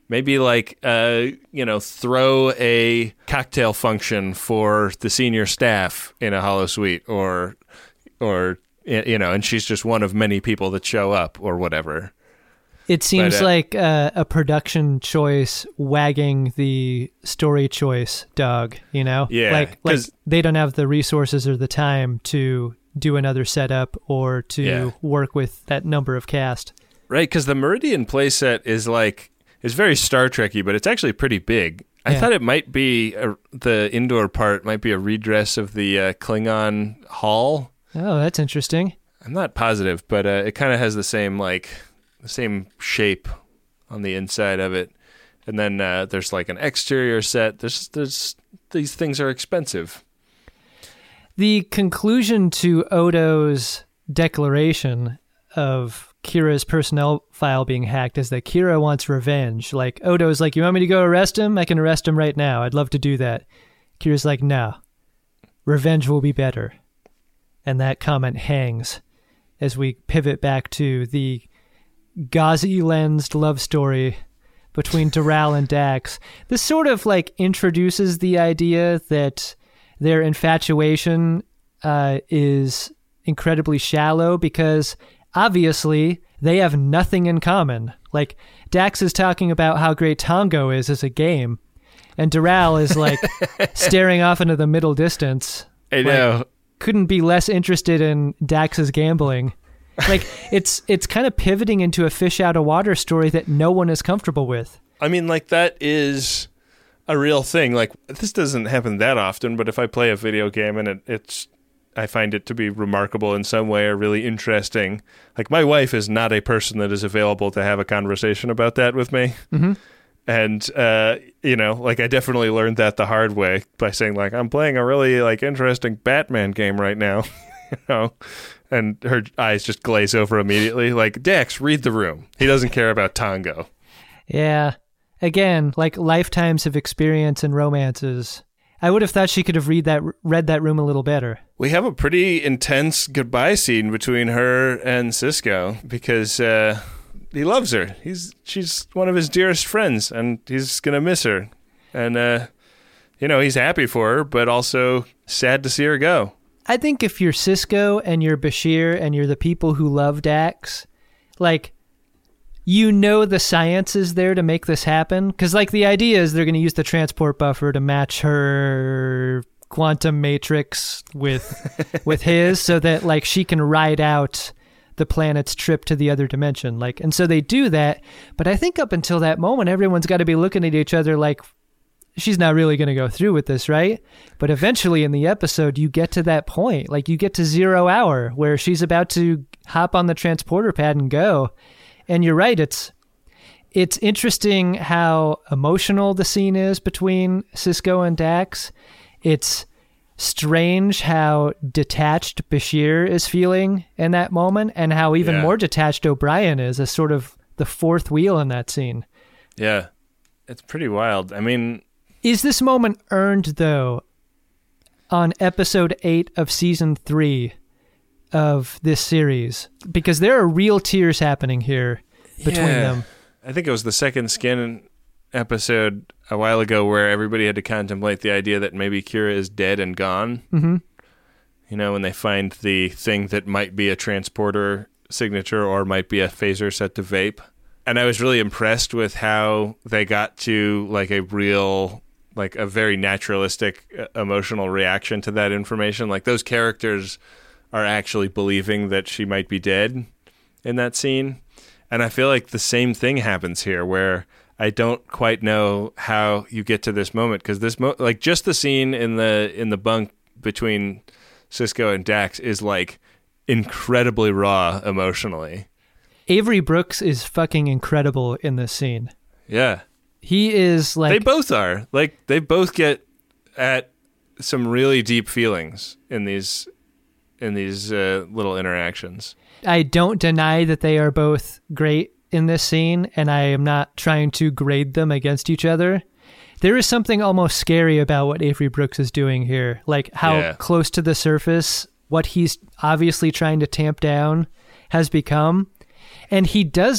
Maybe like, uh, you know, throw a cocktail function for the senior staff in a holosuite, or, or you know, and she's just one of many people that show up or whatever. It seems but, uh, like uh, a production choice wagging the story choice dog, you know? Yeah. Like, like they don't have the resources or the time to do another setup or to Yeah. work with that number of cast. Right, because the Meridian playset is like, is very Star Trek-y, but it's actually pretty big. I Yeah. thought it might be, a, the indoor part might be a redress of the uh, Klingon hall. Oh, that's interesting. I'm not positive, but uh, it kind of has the same, like, the same shape on the inside of it. And then uh, there's like an exterior set. There's, there's, these things are expensive. The conclusion to Odo's declaration of Kira's personnel file being hacked is that Kira wants revenge. Like, Odo's like, you want me to go arrest him? I can arrest him right now. I'd love to do that. Kira's like, no. Revenge will be better. And that comment hangs as we pivot back to the gauzy-lensed love story between Doral and Dax. This sort of like introduces the idea that their infatuation uh, is incredibly shallow because obviously they have nothing in common. Like, Dax is talking about how great Tongo is as a game, and Doral is like staring off into the middle distance. I know. Like, couldn't be less interested in Dax's gambling. Like, it's it's kind of pivoting into a fish out of water story that no one is comfortable with. I mean, like, that is a real thing. Like, this doesn't happen that often, but if I play a video game and it, it's, I find it to be remarkable in some way or really interesting. Like, my wife is not a person that is available to have a conversation about that with me. Mm-hmm. And, uh, you know, like, I definitely learned that the hard way by saying, like, I'm playing a really, like, interesting Batman game right now, you know? And her eyes just glaze over immediately. Like, Dax, read the room. He doesn't care about Tongo. Yeah. Again, like lifetimes of experience and romances. I would have thought she could have read that read that room a little better. We have a pretty intense goodbye scene between her and Cisco because uh, he loves her. He's she's one of his dearest friends, and he's gonna miss her. And uh, you know, he's happy for her, but also sad to see her go. I think if you're Cisco and you're Bashir and you're the people who love Dax, like, you know the science is there to make this happen. Because, like, the idea is they're going to use the transport buffer to match her quantum matrix with with his so that, like, she can ride out the planet's trip to the other dimension. Like, and so they do that. But I think up until that moment, everyone's got to be looking at each other like, she's not really going to go through with this, right? But eventually in the episode, you get to that point. Like, you get to zero hour where she's about to hop on the transporter pad and go. And you're right. It's it's interesting how emotional the scene is between Cisco and Dax. It's strange how detached Bashir is feeling in that moment and how even Yeah. more detached O'Brien is as sort of the fourth wheel in that scene. Yeah, it's pretty wild. I mean... Is this moment earned, though, on episode eight of season three of this series? Because there are real tears happening here between yeah. them. I think it was the second Skin episode a while ago where everybody had to contemplate the idea that maybe Kira is dead and gone. Mm-hmm. You know, when they find the thing that might be a transporter signature or might be a phaser set to vape. And I was really impressed with how they got to, like, a real... like a very naturalistic uh, emotional reaction to that information. Like, those characters are actually believing that she might be dead in that scene. And I feel like the same thing happens here where I don't quite know how you get to this moment. Cause this, mo- like just the scene in the, in the bunk between Cisco and Dax is like incredibly raw emotionally. Avery Brooks is fucking incredible in this scene. Yeah. He is like... They both are. Like, they both get at some really deep feelings in these in these uh, little interactions. I don't deny that they are both great in this scene, and I am not trying to grade them against each other. There is something almost scary about what Avery Brooks is doing here. Like, how Yeah. close to the surface what he's obviously trying to tamp down has become. And he does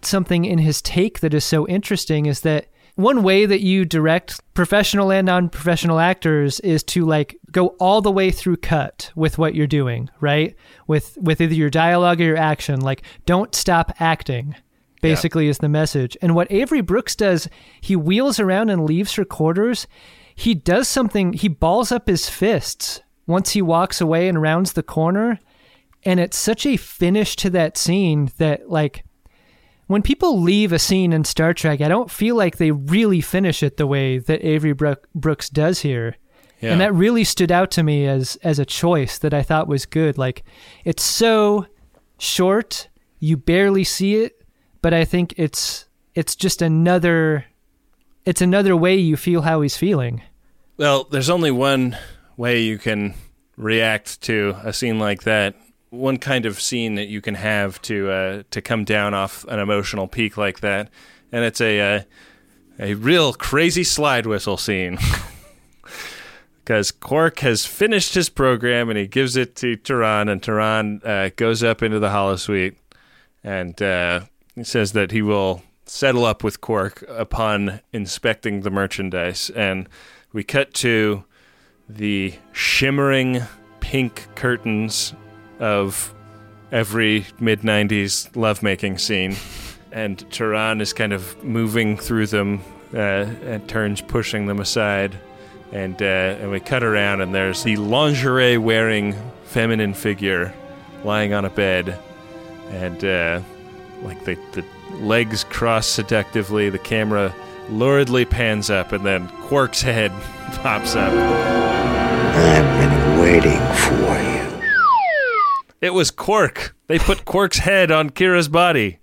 something in his take that is so interesting is that one way that you direct professional and non-professional actors is to like go all the way through cut with what you're doing, right? With with either your dialogue or your action, like don't stop acting, basically, yeah. is the message. And what Avery Brooks does, he wheels around and leaves her quarters. He does something, he balls up his fists once he walks away and rounds the corner. And it's such a finish to that scene that like, when people leave a scene in Star Trek, I don't feel like they really finish it the way that Avery Brooks does here. Yeah. And that really stood out to me as as a choice that I thought was good. Like, it's so short, you barely see it, but I think it's it's just another it's another way you feel how he's feeling. Well, there's only one way you can react to a scene like that. One kind of scene that you can have to uh, to come down off an emotional peak like that, and it's a uh, a real crazy slide whistle scene. Because Quark has finished his program and he gives it to Turan, and Turan uh, goes up into the holosuite, and uh, he says that he will settle up with Quark upon inspecting the merchandise. And we cut to the shimmering pink curtains of every mid nineties lovemaking scene, and Turan is kind of moving through them uh, at turns, pushing them aside, and uh, and we cut around, and there's the lingerie-wearing feminine figure lying on a bed, and uh, like the, the legs cross seductively, the camera luridly pans up, and then Quark's head pops up. I've been waiting for you. It was Quark. They put Quark's head on Kira's body.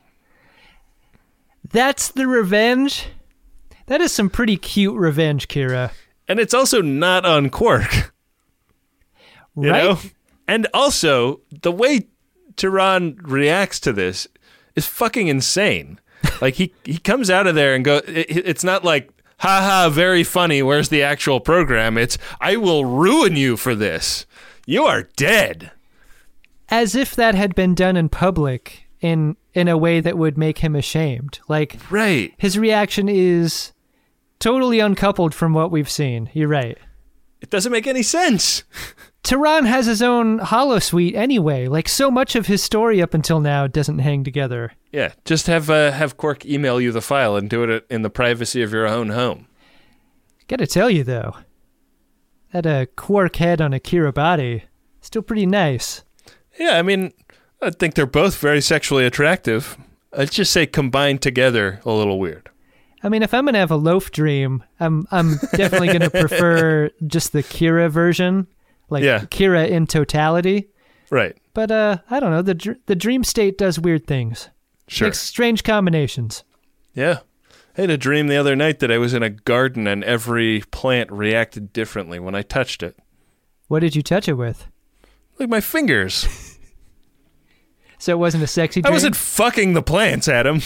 That's the revenge? That is some pretty cute revenge, Kira. And it's also not on Quark. You right? know? And also, the way Turan reacts to this is fucking insane. Like, he, he comes out of there and go. It, it's not like, haha, very funny, where's the actual program? It's, I will ruin you for this. You are dead. As if that had been done in public in in a way that would make him ashamed. Like, right. His reaction is totally uncoupled from what we've seen. You're right. It doesn't make any sense. Turan has his own holosuite anyway. Like, so much of his story up until now doesn't hang together. Yeah, just have uh, have Quark email you the file and do it in the privacy of your own home. Gotta tell you, though, that uh, Quark head on a Kira body, still pretty nice. Yeah, I mean, I think they're both very sexually attractive. I'd just say combined together a little weird. I mean, if I'm going to have a loaf dream, I'm I'm definitely going to prefer just the Kira version, like yeah. Kira in totality. Right. But uh, I don't know, the dr- the dream state does weird things. Sure. Makes strange combinations. Yeah. I had a dream the other night that I was in a garden and every plant reacted differently when I touched it. What did you touch it with? Like my fingers. So it wasn't a sexy dream? I wasn't fucking the plants, Adam.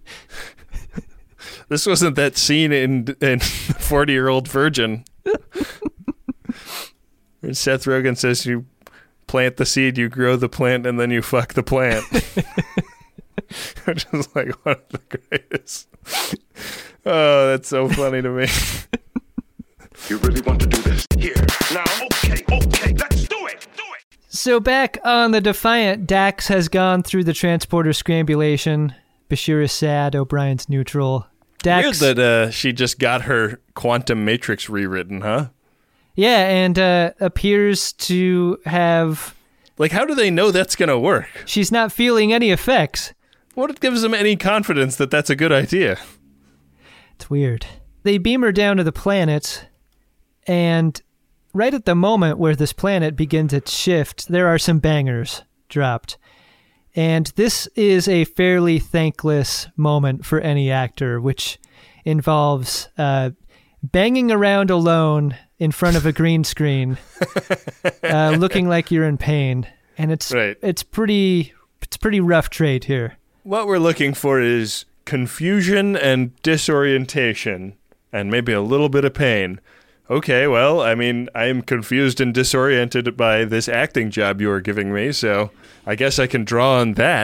This wasn't that scene in in forty-Year-Old Virgin. Where Seth Rogen says you plant the seed, you grow the plant, and then you fuck the plant. Which is like one of the greatest. Oh, that's so funny to me. You really want to do this? Here, now, okay, okay, let's do it, do it! So back on the Defiant, Dax has gone through the transporter scrambulation. Bashir is sad, O'Brien's neutral. Dax, weird that uh, she just got her quantum matrix rewritten, huh? Yeah, and uh, appears to have... Like, how do they know that's going to work? She's not feeling any effects. What gives them any confidence that that's a good idea? It's weird. They beam her down to the planet, and right at the moment where this planet begins its shift, there are some bangers dropped. And this is a fairly thankless moment for any actor, which involves uh, banging around alone in front of a green screen, uh, looking like you're in pain. And it's right. it's pretty it's pretty rough trade here. What we're looking for is confusion and disorientation, and maybe a little bit of pain. Okay, well, I mean, I'm confused and disoriented by this acting job you are giving me, so I guess I can draw on that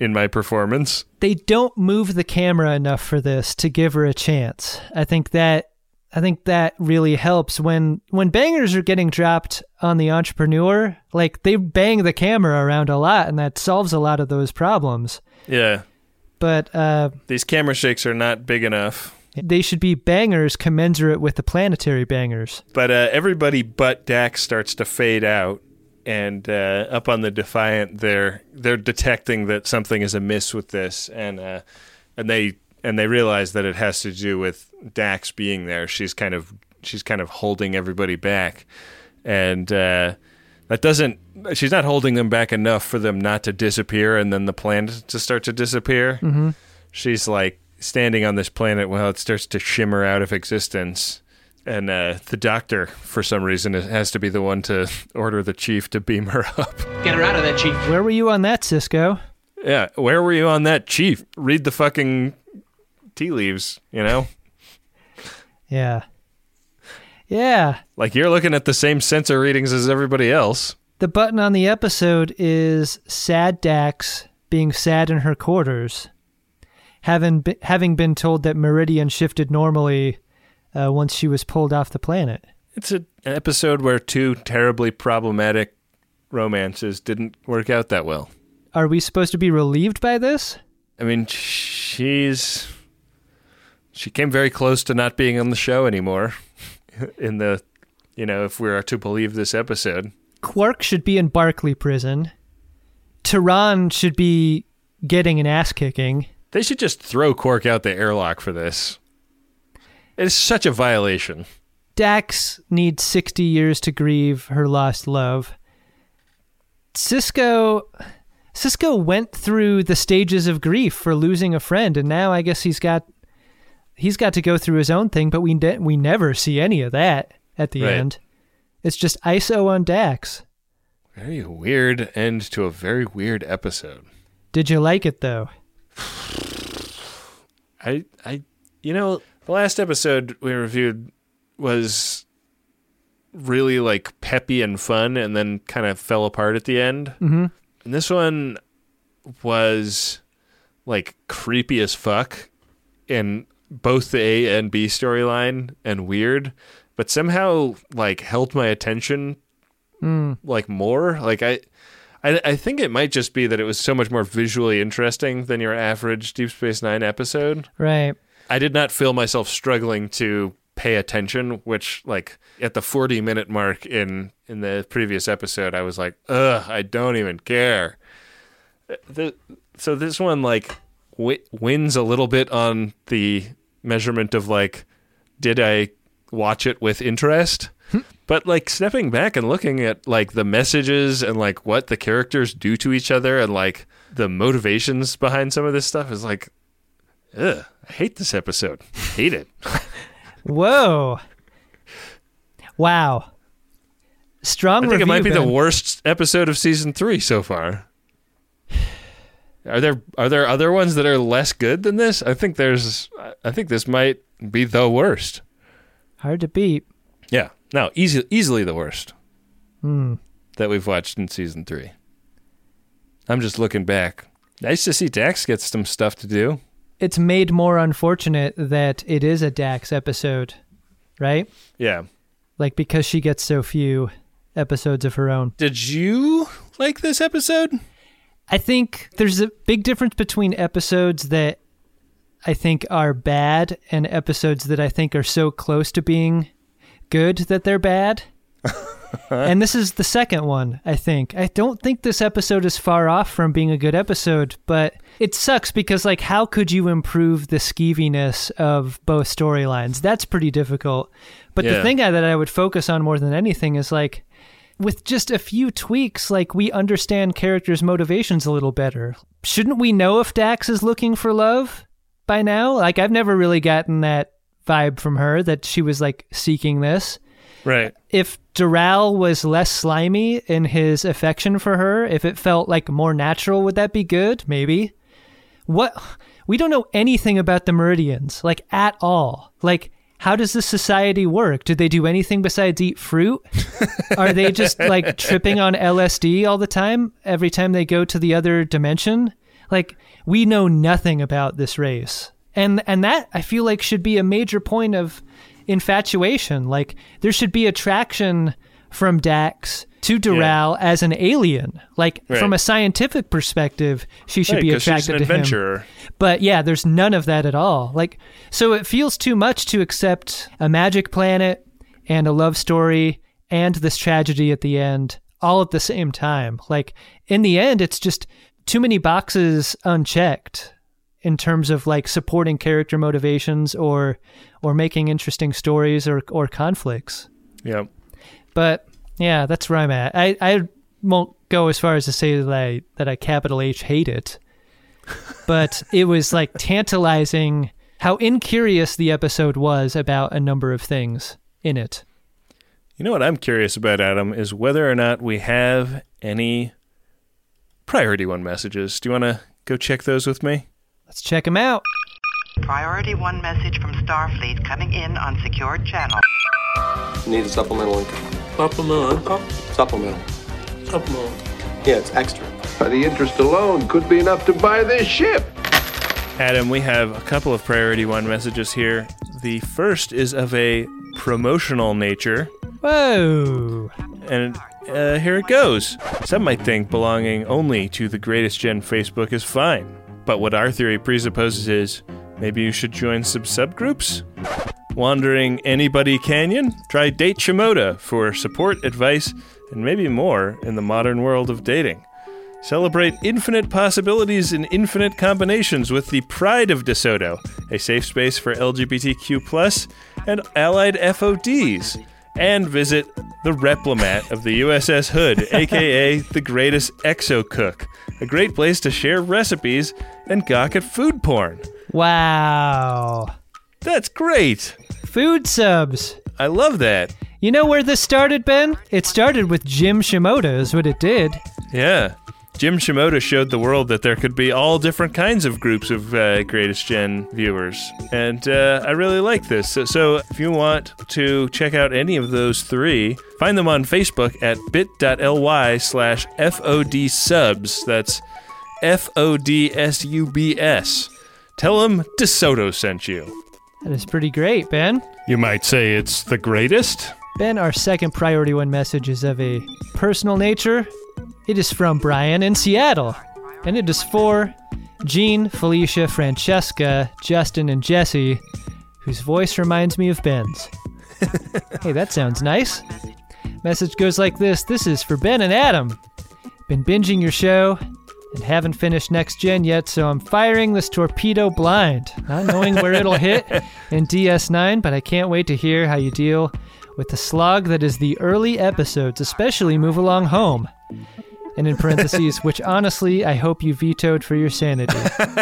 in my performance. They don't move the camera enough for this to give her a chance. I think that I think that really helps when when bangers are getting dropped on the entrepreneur. Like, they bang the camera around a lot, and that solves a lot of those problems. Yeah. But uh, these camera shakes are not big enough. They should be bangers commensurate with the planetary bangers. But uh, everybody but Dax starts to fade out, and uh, up on the Defiant, they're they're detecting that something is amiss with this, and uh, and they and they realize that it has to do with Dax being there. She's kind of she's kind of holding everybody back, and uh, that doesn't. She's not holding them back enough for them not to disappear, and then the planet to start to disappear. Mm-hmm. She's like standing on this planet while it starts to shimmer out of existence. And uh, the doctor, for some reason, has to be the one to order the chief to beam her up. Get her out of there, chief. Where were you on that, Cisco? Yeah, where were you on that, chief? Read the fucking tea leaves, you know? Yeah. Yeah. Like, you're looking at the same sensor readings as everybody else. The button on the episode is sad Dax being sad in her quarters, having be- having been told that Meridian shifted normally uh, once she was pulled off the planet. It's a, an episode where two terribly problematic romances didn't work out that well. Are we supposed to be relieved by this? I mean, she's... She came very close to not being on the show anymore in the, you know, if we are to believe this episode. Quark should be in Barclay prison. Tehran should be getting an ass kicking. They should just throw Quark out the airlock for this. It is such a violation. Dax needs sixty years to grieve her lost love. Cisco... Cisco went through the stages of grief for losing a friend, and now I guess he's got he's got to go through his own thing, but we de- we never see any of that at the right. end. It's just I S O on Dax. Very weird end to a very weird episode. Did you like it, though? I, I, you know, the last episode we reviewed was really, like, peppy and fun, and then kind of fell apart at the end. Mm-hmm. And this one was, like, creepy as fuck in both the A and B storyline, and weird, but somehow, like, held my attention, mm. like, more. Like, I, I I think it might just be that it was so much more visually interesting than your average Deep Space Nine episode. Right. I did not feel myself struggling to pay attention, which, like, at the forty-minute mark in, in the previous episode, I was like, ugh, I don't even care. The, so this one, like, w- wins a little bit on the measurement of, like, did I watch it with interest? But, like, stepping back and looking at, like, the messages and, like, what the characters do to each other and, like, the motivations behind some of this stuff is like, ugh, I hate this episode. Hate it. Whoa. Wow. Strong I think review, it might be Ben. the worst episode of season three so far. Are there are there other ones that are less good than this? I think there's I think this might be the worst. Hard to beat. Yeah. No, easy, easily the worst Hmm. that we've watched in season three. I'm just looking back. Nice to see Dax get some stuff to do. It's made more unfortunate that it is a Dax episode, right? Yeah. Like, because she gets so few episodes of her own. Did you like this episode? I think there's a big difference between episodes that I think are bad and episodes that I think are so close to being good that they're bad. And this is the second one, I think. I don't think this episode is far off from being a good episode, but it sucks because, like, how could you improve the skeeviness of both storylines? That's pretty difficult. But Yeah. the thing I, that I would focus on more than anything is, like, with just a few tweaks, like, we understand characters' motivations a little better. Shouldn't we know if Dax is looking for love by now? Like, I've never really gotten that vibe from her that she was, like, seeking this. Right. If Doral was less slimy in his affection for her, if it felt like more natural, would that be good? Maybe. What? We don't know anything about the Meridians, like, at all. Like, how does this society work? Do they do anything besides eat fruit? Are they just, like, tripping on L S D all the time every time they go to the other dimension? Like, we know nothing about this race. And and that, I feel like, should be a major point of infatuation. Like, there should be attraction from Dax to Doral yeah. as an alien. Like, right. from a scientific perspective, she should right, be attracted she's an to adventurer. him. But yeah, there's none of that at all. Like, so it feels too much to accept a magic planet and a love story and this tragedy at the end all at the same time. Like, in the end, it's just too many boxes unchecked in terms of like supporting character motivations or or making interesting stories or or conflicts. Yeah. But yeah, that's where I'm at. I, I won't go as far as to say that I that I capital H hate it. But it was like tantalizing how incurious the episode was about a number of things in it. You know what I'm curious about, Adam, is whether or not we have any Priority One messages. Do you want to go check those with me? Let's check them out. Priority One message from Starfleet coming in on secured channel. Need a supplemental income. Supplemental income? Supplemental. Supplemental. Yeah, it's extra. The interest alone could be enough to buy this ship. Adam, we have a couple of Priority One messages here. The first is of a promotional nature. Whoa. And uh, here it goes. Some might think belonging only to the Greatest Gen Facebook is fine. But what our theory presupposes is maybe you should join some subgroups? Wandering Anybody Canyon? Try Date Shimoda for support, advice, and maybe more in the modern world of dating. Celebrate infinite possibilities and infinite combinations with the Pride of DeSoto, a safe space for L G B T Q plus and allied F O Ds. And visit the Replimat of the U S S Hood, aka the greatest exo cook, a great place to share recipes and gawk at food porn. Wow. That's great. Food subs. I love that. You know where this started, Ben? It started with Jim Shimoda is what it did. Yeah. Jim Shimoda showed the world that there could be all different kinds of groups of uh, Greatest Gen viewers. And uh, I really like this. So, so if you want to check out any of those three, find them on Facebook at bit.ly slash FOD subs. That's F O D S U B S. Tell them DeSoto sent you. That is pretty great, Ben. You might say it's the greatest. Ben, our second Priority One message is of a personal nature. It is from Brian in Seattle, and it is for Jean, Felicia, Francesca, Justin, and Jesse, whose voice reminds me of Ben's. Hey, that sounds nice. Message goes like this. This is for Ben and Adam. Been binging your show and haven't finished Next Gen yet, so I'm firing this torpedo blind, not knowing where it'll hit in D S nine, but I can't wait to hear how you deal with the slog that is the early episodes, especially Move Along Home. And in parentheses, which honestly, I hope you vetoed for your sanity.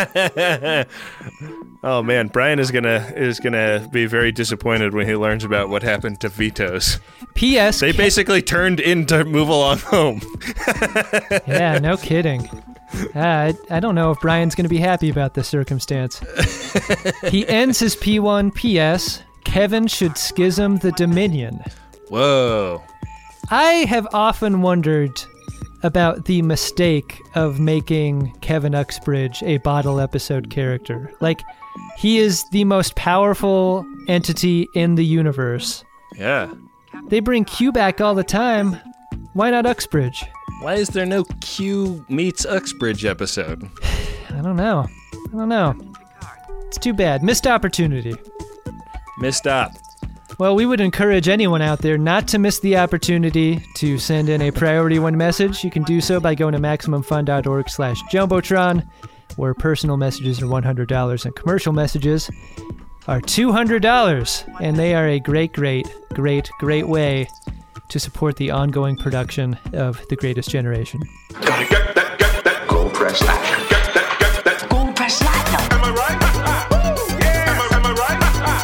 Oh man, Brian is gonna is gonna be very disappointed when he learns about what happened to vetoes. P S They basically turned into Move Along Home. Yeah, no kidding. Uh, I, I don't know if Brian's gonna be happy about this circumstance. He ends his P one P S Kevin should schism the Dominion. Whoa. I have often wondered about the mistake of making Kevin Uxbridge a bottle episode character. Like, he is the most powerful entity in the universe. Yeah. They bring Q back all the time. Why not Uxbridge? Why is there no Q meets Uxbridge episode? I don't know. I don't know. It's too bad. Missed opportunity. Missed op. Well, we would encourage anyone out there not to miss the opportunity to send in a Priority One message. You can do so by going to MaximumFun.org slash Jumbotron, where personal messages are one hundred dollars and commercial messages are two hundred dollars. And they are a great, great, great, great way to support the ongoing production of The Greatest Generation. Gotta get that, get that gold press platinum. Get that, get that gold press platinum. Am I right? Am I, am I right?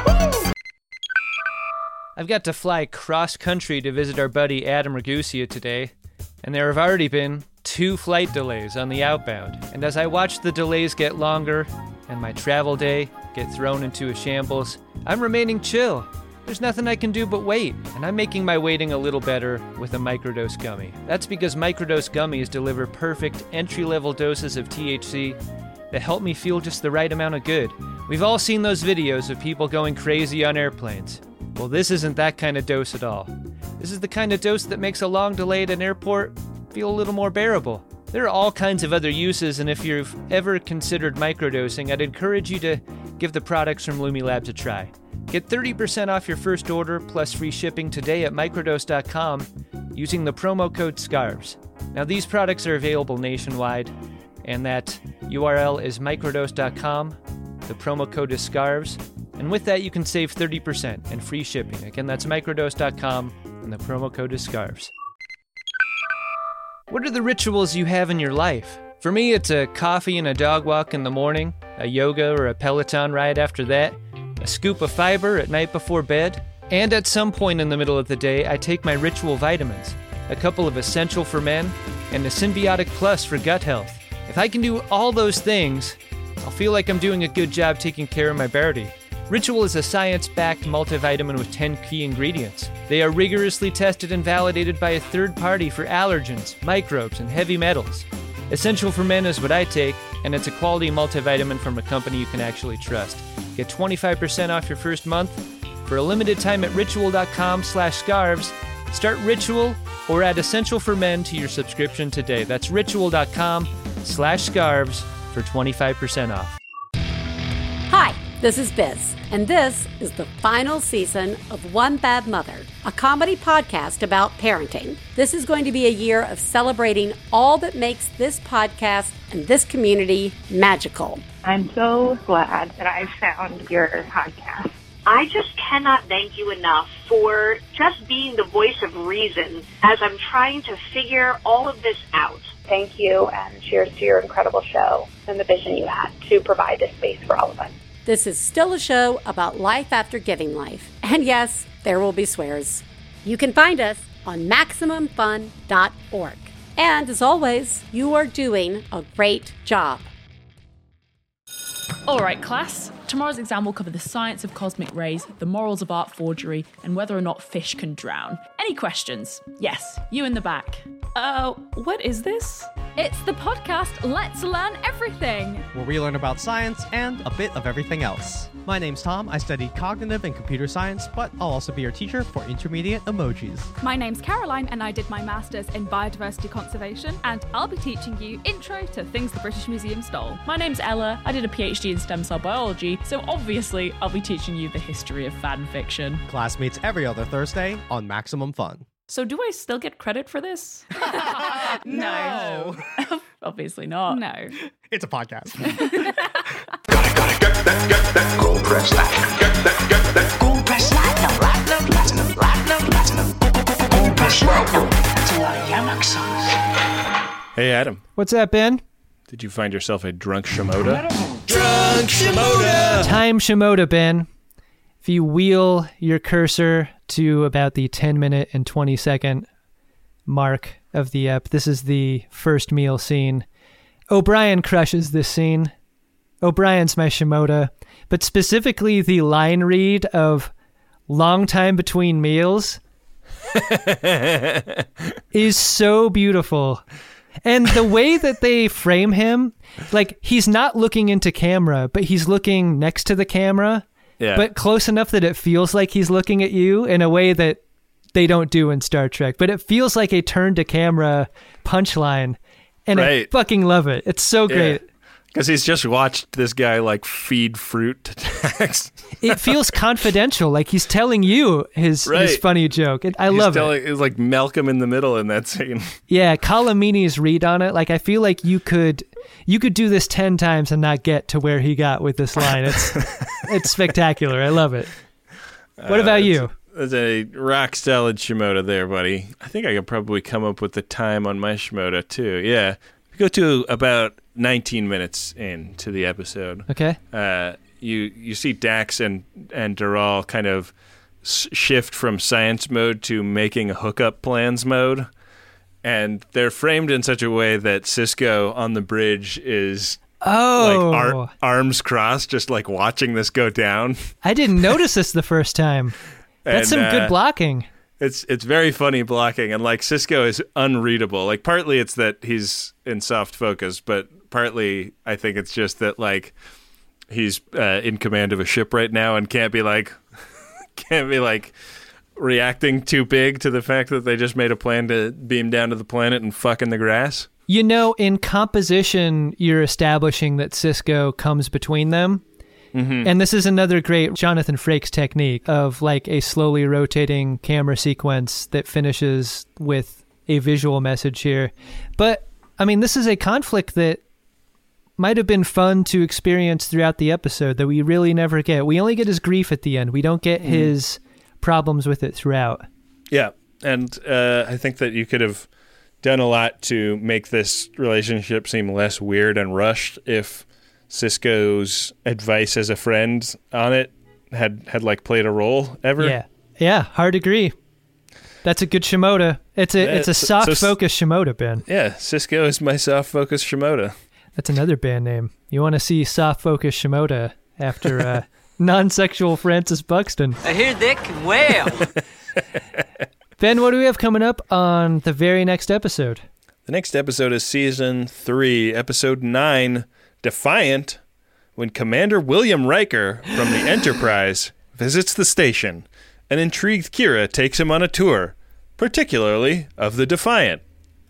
I've got to fly cross-country to visit our buddy Adam Ragusia today, and there have already been two flight delays on the outbound. And as I watch the delays get longer and my travel day get thrown into a shambles, I'm remaining chill there's nothing I can do but wait. And I'm making my waiting a little better with a microdose gummy. That's because microdose gummies deliver perfect entry-level doses of T H C that help me feel just the right amount of good. We've all seen those videos of people going crazy on airplanes. Well, this isn't that kind of dose at all. This is the kind of dose that makes a long delay at an airport feel a little more bearable. There are all kinds of other uses, and if you've ever considered microdosing, I'd encourage you to give the products from Lumi Labs a try. Get thirty percent off your first order plus free shipping today at microdose dot com using the promo code SCARVES. Now, these products are available nationwide, and that U R L is microdose dot com. The promo code is SCARVES, and with that, you can save thirty percent and free shipping. Again, that's microdose dot com, and the promo code is SCARVES. What are the rituals you have in your life? For me, it's a coffee and a dog walk in the morning, a yoga or a Peloton ride after that, a scoop of fiber at night before bed, and at some point in the middle of the day, I take my ritual vitamins, a couple of Essential for Men, and a Symbiotic Plus for gut health. If I can do all those things, I'll feel like I'm doing a good job taking care of my body. Ritual is a science-backed multivitamin with ten key ingredients. They are rigorously tested and validated by a third party for allergens, microbes, and heavy metals. Essential for Men is what I take, and it's a quality multivitamin from a company you can actually trust. Get twenty-five percent off your first month for a limited time at ritual dot com slash scarves. Start Ritual or add Essential for Men to your subscription today. That's ritual dot com slash scarves for twenty-five percent off. Hi, this is Biz, and this is the final season of One Bad Mother, a comedy podcast about parenting. This is going to be a year of celebrating all that makes this podcast and this community magical. I'm so glad that I found your podcast. I just cannot thank you enough for just being the voice of reason as I'm trying to figure all of this out. Thank you, and cheers to your incredible show and the vision you had to provide this space for all of us. This is still a show about life after giving life. And yes, there will be swears. You can find us on maximum fun dot org. And as always, you are doing a great job. All right, class. Tomorrow's exam will cover the science of cosmic rays, the morals of art forgery, and whether or not fish can drown. Any questions? Yes, you in the back. Uh, what is this? It's the podcast Let's Learn Everything, where we learn about science and a bit of everything else. My name's Tom. I study cognitive and computer science, but I'll also be your teacher for intermediate emojis. My name's Caroline, and I did my master's in biodiversity conservation, and I'll be teaching you intro to things the British Museum stole. My name's Ella. I did a PhD in stem cell biology, so obviously I'll be teaching you the history of fan fiction. Class meets every other Thursday on Maximum Fun. So do I still get credit for this? No. Obviously not. No. It's a podcast. Gold press platinum. Get that, get that. Gold press platinum. Platinum, platinum, platinum, platinum. Gold press platinum. That's a lot of Yamak songs. Hey, Adam. What's that, Ben? Did you find yourself a drunk Shimoda? Drunk Shimoda! Time Shimoda, Ben. If you wheel your cursor to about the ten minute and twenty second mark of the ep, this is the first meal scene. O'Brien crushes this scene. O'Brien's my Shimoda, but specifically the line read of long time between meals is so beautiful. And the way that they frame him, like he's not looking into camera, but he's looking next to the camera. Yeah. But close enough that it feels like he's looking at you in a way that they don't do in Star Trek. But it feels like a turn to camera punchline. And right. I fucking love it. It's so great. Because yeah. he's just watched this guy like feed fruit to Dax. It feels confidential. Like he's telling you his, right. his funny joke. It, I he's love telling, it. It's like Malcolm in the Middle in that scene. Yeah. Colomini's read on it. Like I feel like you could... You could do this ten times and not get to where he got with this line. It's it's spectacular. I love it. What about uh, you? There's a rock solid Shimoda there, buddy. I think I could probably come up with the time on my Shimoda, too. Yeah. We go to about nineteen minutes into the episode. Okay. Uh, you you see Dax and, and Doral kind of s- shift from science mode to making hookup plans mode. And they're framed in such a way that Cisco on the bridge is oh. like ar- arms crossed, just like watching this go down. I didn't notice this the first time. That's And, some uh, good blocking. It's it's very funny blocking, and like Sisko is unreadable. Like partly it's that he's in soft focus, but partly I think it's just that like he's uh, in command of a ship right now and can't be like can't be like reacting too big to the fact that they just made a plan to beam down to the planet and fuck in the grass. You know, in composition, you're establishing that Sisko comes between them. Mm-hmm. And this is another great Jonathan Frakes technique of like a slowly rotating camera sequence that finishes with a visual message here. But, I mean, this is a conflict that might have been fun to experience throughout the episode that we really never get. We only get his grief at the end. We don't get mm-hmm. his problems with it throughout. Yeah, and uh, I think that you could have done a lot to make this relationship seem less weird and rushed if Sisko's advice as a friend on it had had like played a role ever. Yeah, yeah, hard agree. That's a good Shimoda. It's a yeah, it's a soft so, focus Shimoda, Ben. Yeah, Sisko is my soft focus Shimoda. That's another band name. You want to see soft focus Shimoda after uh, non-sexual Francis Buxton? I hear they can wail. Ben, what do we have coming up on the very next episode? The next episode is season three, episode nine. Defiant, when Commander William Riker from the Enterprise visits the station, an intrigued Kira takes him on a tour, particularly of the Defiant.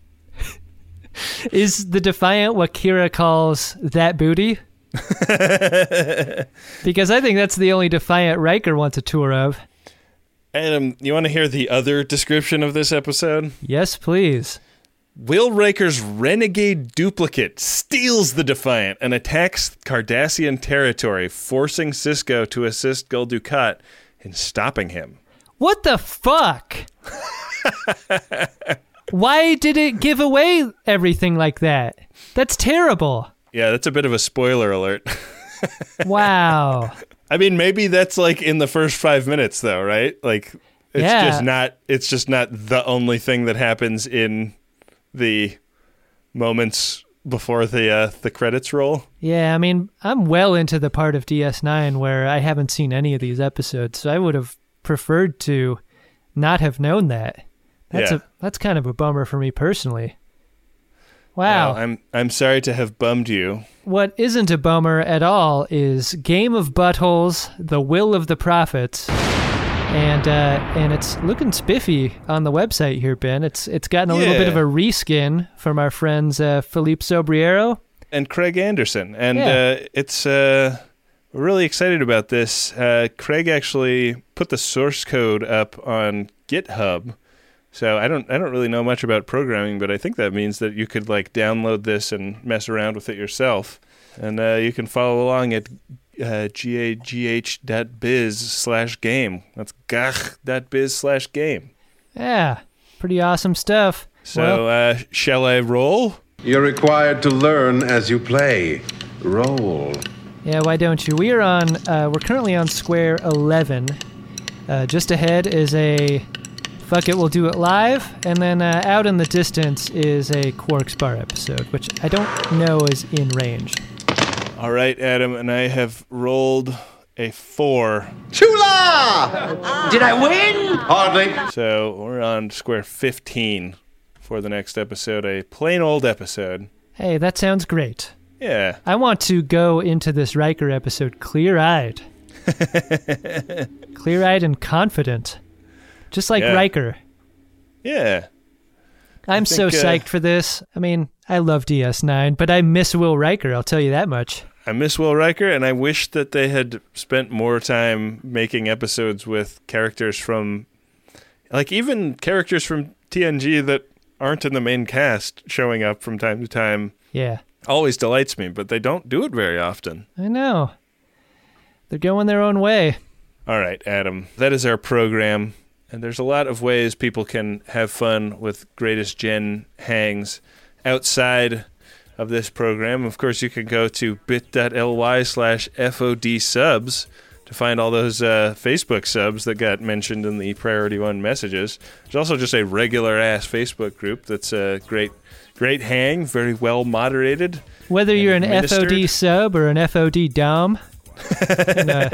Is the Defiant what Kira calls that booty? Because I think that's the only Defiant Riker wants a tour of. Adam, you want to hear the other description of this episode? Yes, please. Will Riker's renegade duplicate steals the Defiant and attacks Cardassian territory, forcing Sisko to assist Gul Dukat in stopping him. What the fuck? Why did it give away everything like that? That's terrible. Yeah, that's a bit of a spoiler alert. Wow. I mean, maybe that's like in the first five minutes, though, right? Like, it's yeah. just not. It's just not the only thing that happens in the moments before the uh, the credits roll. Yeah, I mean, I'm well into the part of D S nine where I haven't seen any of these episodes, so I would have preferred to not have known that. That's yeah. a that's kind of a bummer for me personally. Wow. Well, I'm I'm sorry to have bummed you. What isn't a bummer at all is Game of Buttholes, The Will of the Prophets. And uh, and it's looking spiffy on the website here, Ben. It's it's gotten a yeah. little bit of a reskin from our friends uh, Philippe Sobriero and Craig Anderson, and yeah. uh, it's uh, we're really excited about this. Uh, Craig actually put the source code up on GitHub, so I don't I don't really know much about programming, but I think that means that you could like download this and mess around with it yourself, and uh, you can follow along at Uh, gagh.biz slash game. That's gagh.biz slash game. Yeah, pretty awesome stuff. So, well, uh, shall I roll? You're required to learn as you play. Roll. Yeah, why don't you? We are on, uh, we're currently on square eleven. Uh, just ahead is a Fuck It, We'll Do It Live. And then uh, out in the distance is a Quarks Bar episode, which I don't know is in range. All right, Adam, and I have rolled a four. Chula! Did I win? Hardly. So we're on square fifteen for the next episode, a plain old episode. Hey, that sounds great. Yeah. I want to go into this Riker episode clear-eyed. Clear-eyed and confident. Just like yeah. Riker. Yeah. I'm think, so uh, psyched for this. I mean, I love D S nine, but I miss Will Riker, I'll tell you that much. I miss Will Riker, and I wish that they had spent more time making episodes with characters from, like, even characters from T N G that aren't in the main cast showing up from time to time. Yeah. Always delights me, but they don't do it very often. I know. They're going their own way. All right, Adam. That is our program. And there's a lot of ways people can have fun with Greatest Gen hangs outside of this program. Of course, you can go to bit.ly slash FOD subs to find all those uh, Facebook subs that got mentioned in the Priority One messages. There's also just a regular-ass Facebook group that's a great, great hang, very well moderated. Whether you're an F O D sub or an F O D dom, And, uh,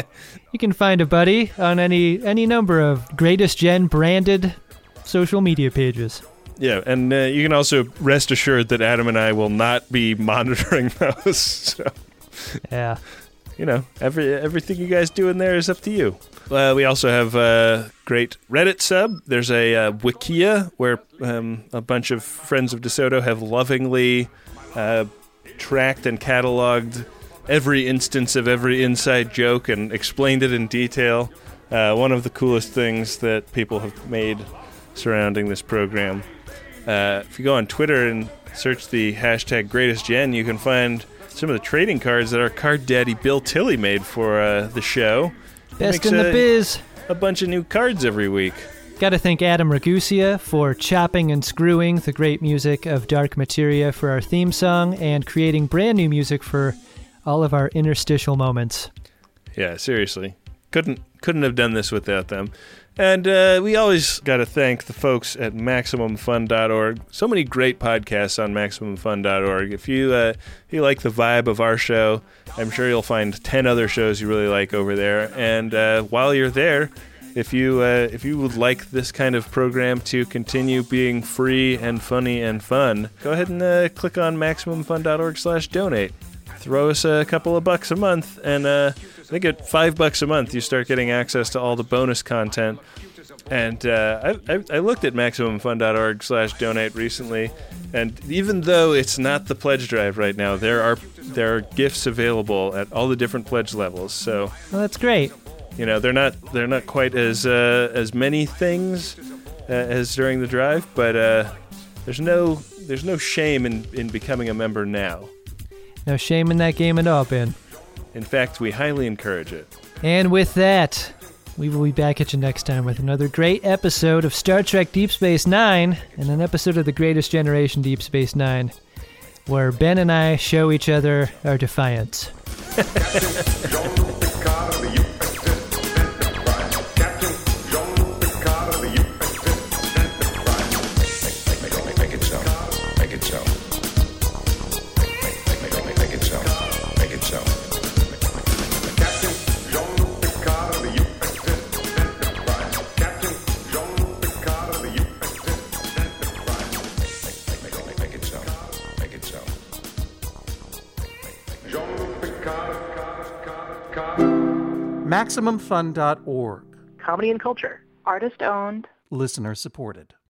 you can find a buddy on any any number of Greatest Gen branded social media pages. Yeah, and uh, you can also rest assured that Adam and I will not be monitoring those. So, yeah. You know, every everything you guys do in there is up to you. Uh, we also have a great Reddit sub. There's a uh, Wikia where um, a bunch of friends of DeSoto have lovingly uh, tracked and cataloged every instance of every inside joke and explained it in detail. Uh, one of the coolest things that people have made surrounding this program. Uh, if you go on Twitter and search the hashtag GreatestGen, you can find some of the trading cards that our card daddy Bill Tilley made for uh, the show. Best in the a, biz. A bunch of new cards every week. Got to thank Adam Ragusia for chopping and screwing the great music of Dark Materia for our theme song and creating brand new music for all of our interstitial moments. Yeah, seriously. Couldn't couldn't have done this without them. And uh, we always got to thank the folks at Maximum Fun dot org. So many great podcasts on Maximum Fun dot org. If you, uh, if you like the vibe of our show, I'm sure you'll find ten other shows you really like over there. And uh, while you're there, if you uh, if you would like this kind of program to continue being free and funny and fun, go ahead and uh, click on Maximum Fun dot org slash donate. Throw us a couple of bucks a month, and uh, I think at five bucks a month, you start getting access to all the bonus content. And uh, I, I, I looked at Maximum Fun dot org slash donate recently, and even though it's not the pledge drive right now, there are there are gifts available at all the different pledge levels. So, well, that's great. You know, they're not they're not quite as uh, as many things uh, as during the drive, but uh, there's no there's no shame in, in becoming a member now. No shame in that game at all, Ben. In fact, we highly encourage it. And with that, we will be back at you next time with another great episode of Star Trek Deep Space Nine and an episode of The Greatest Generation Deep Space Nine, where Ben and I show each other our defiance. Maximum Fun dot org. Comedy and culture. Artist owned. Listener supported.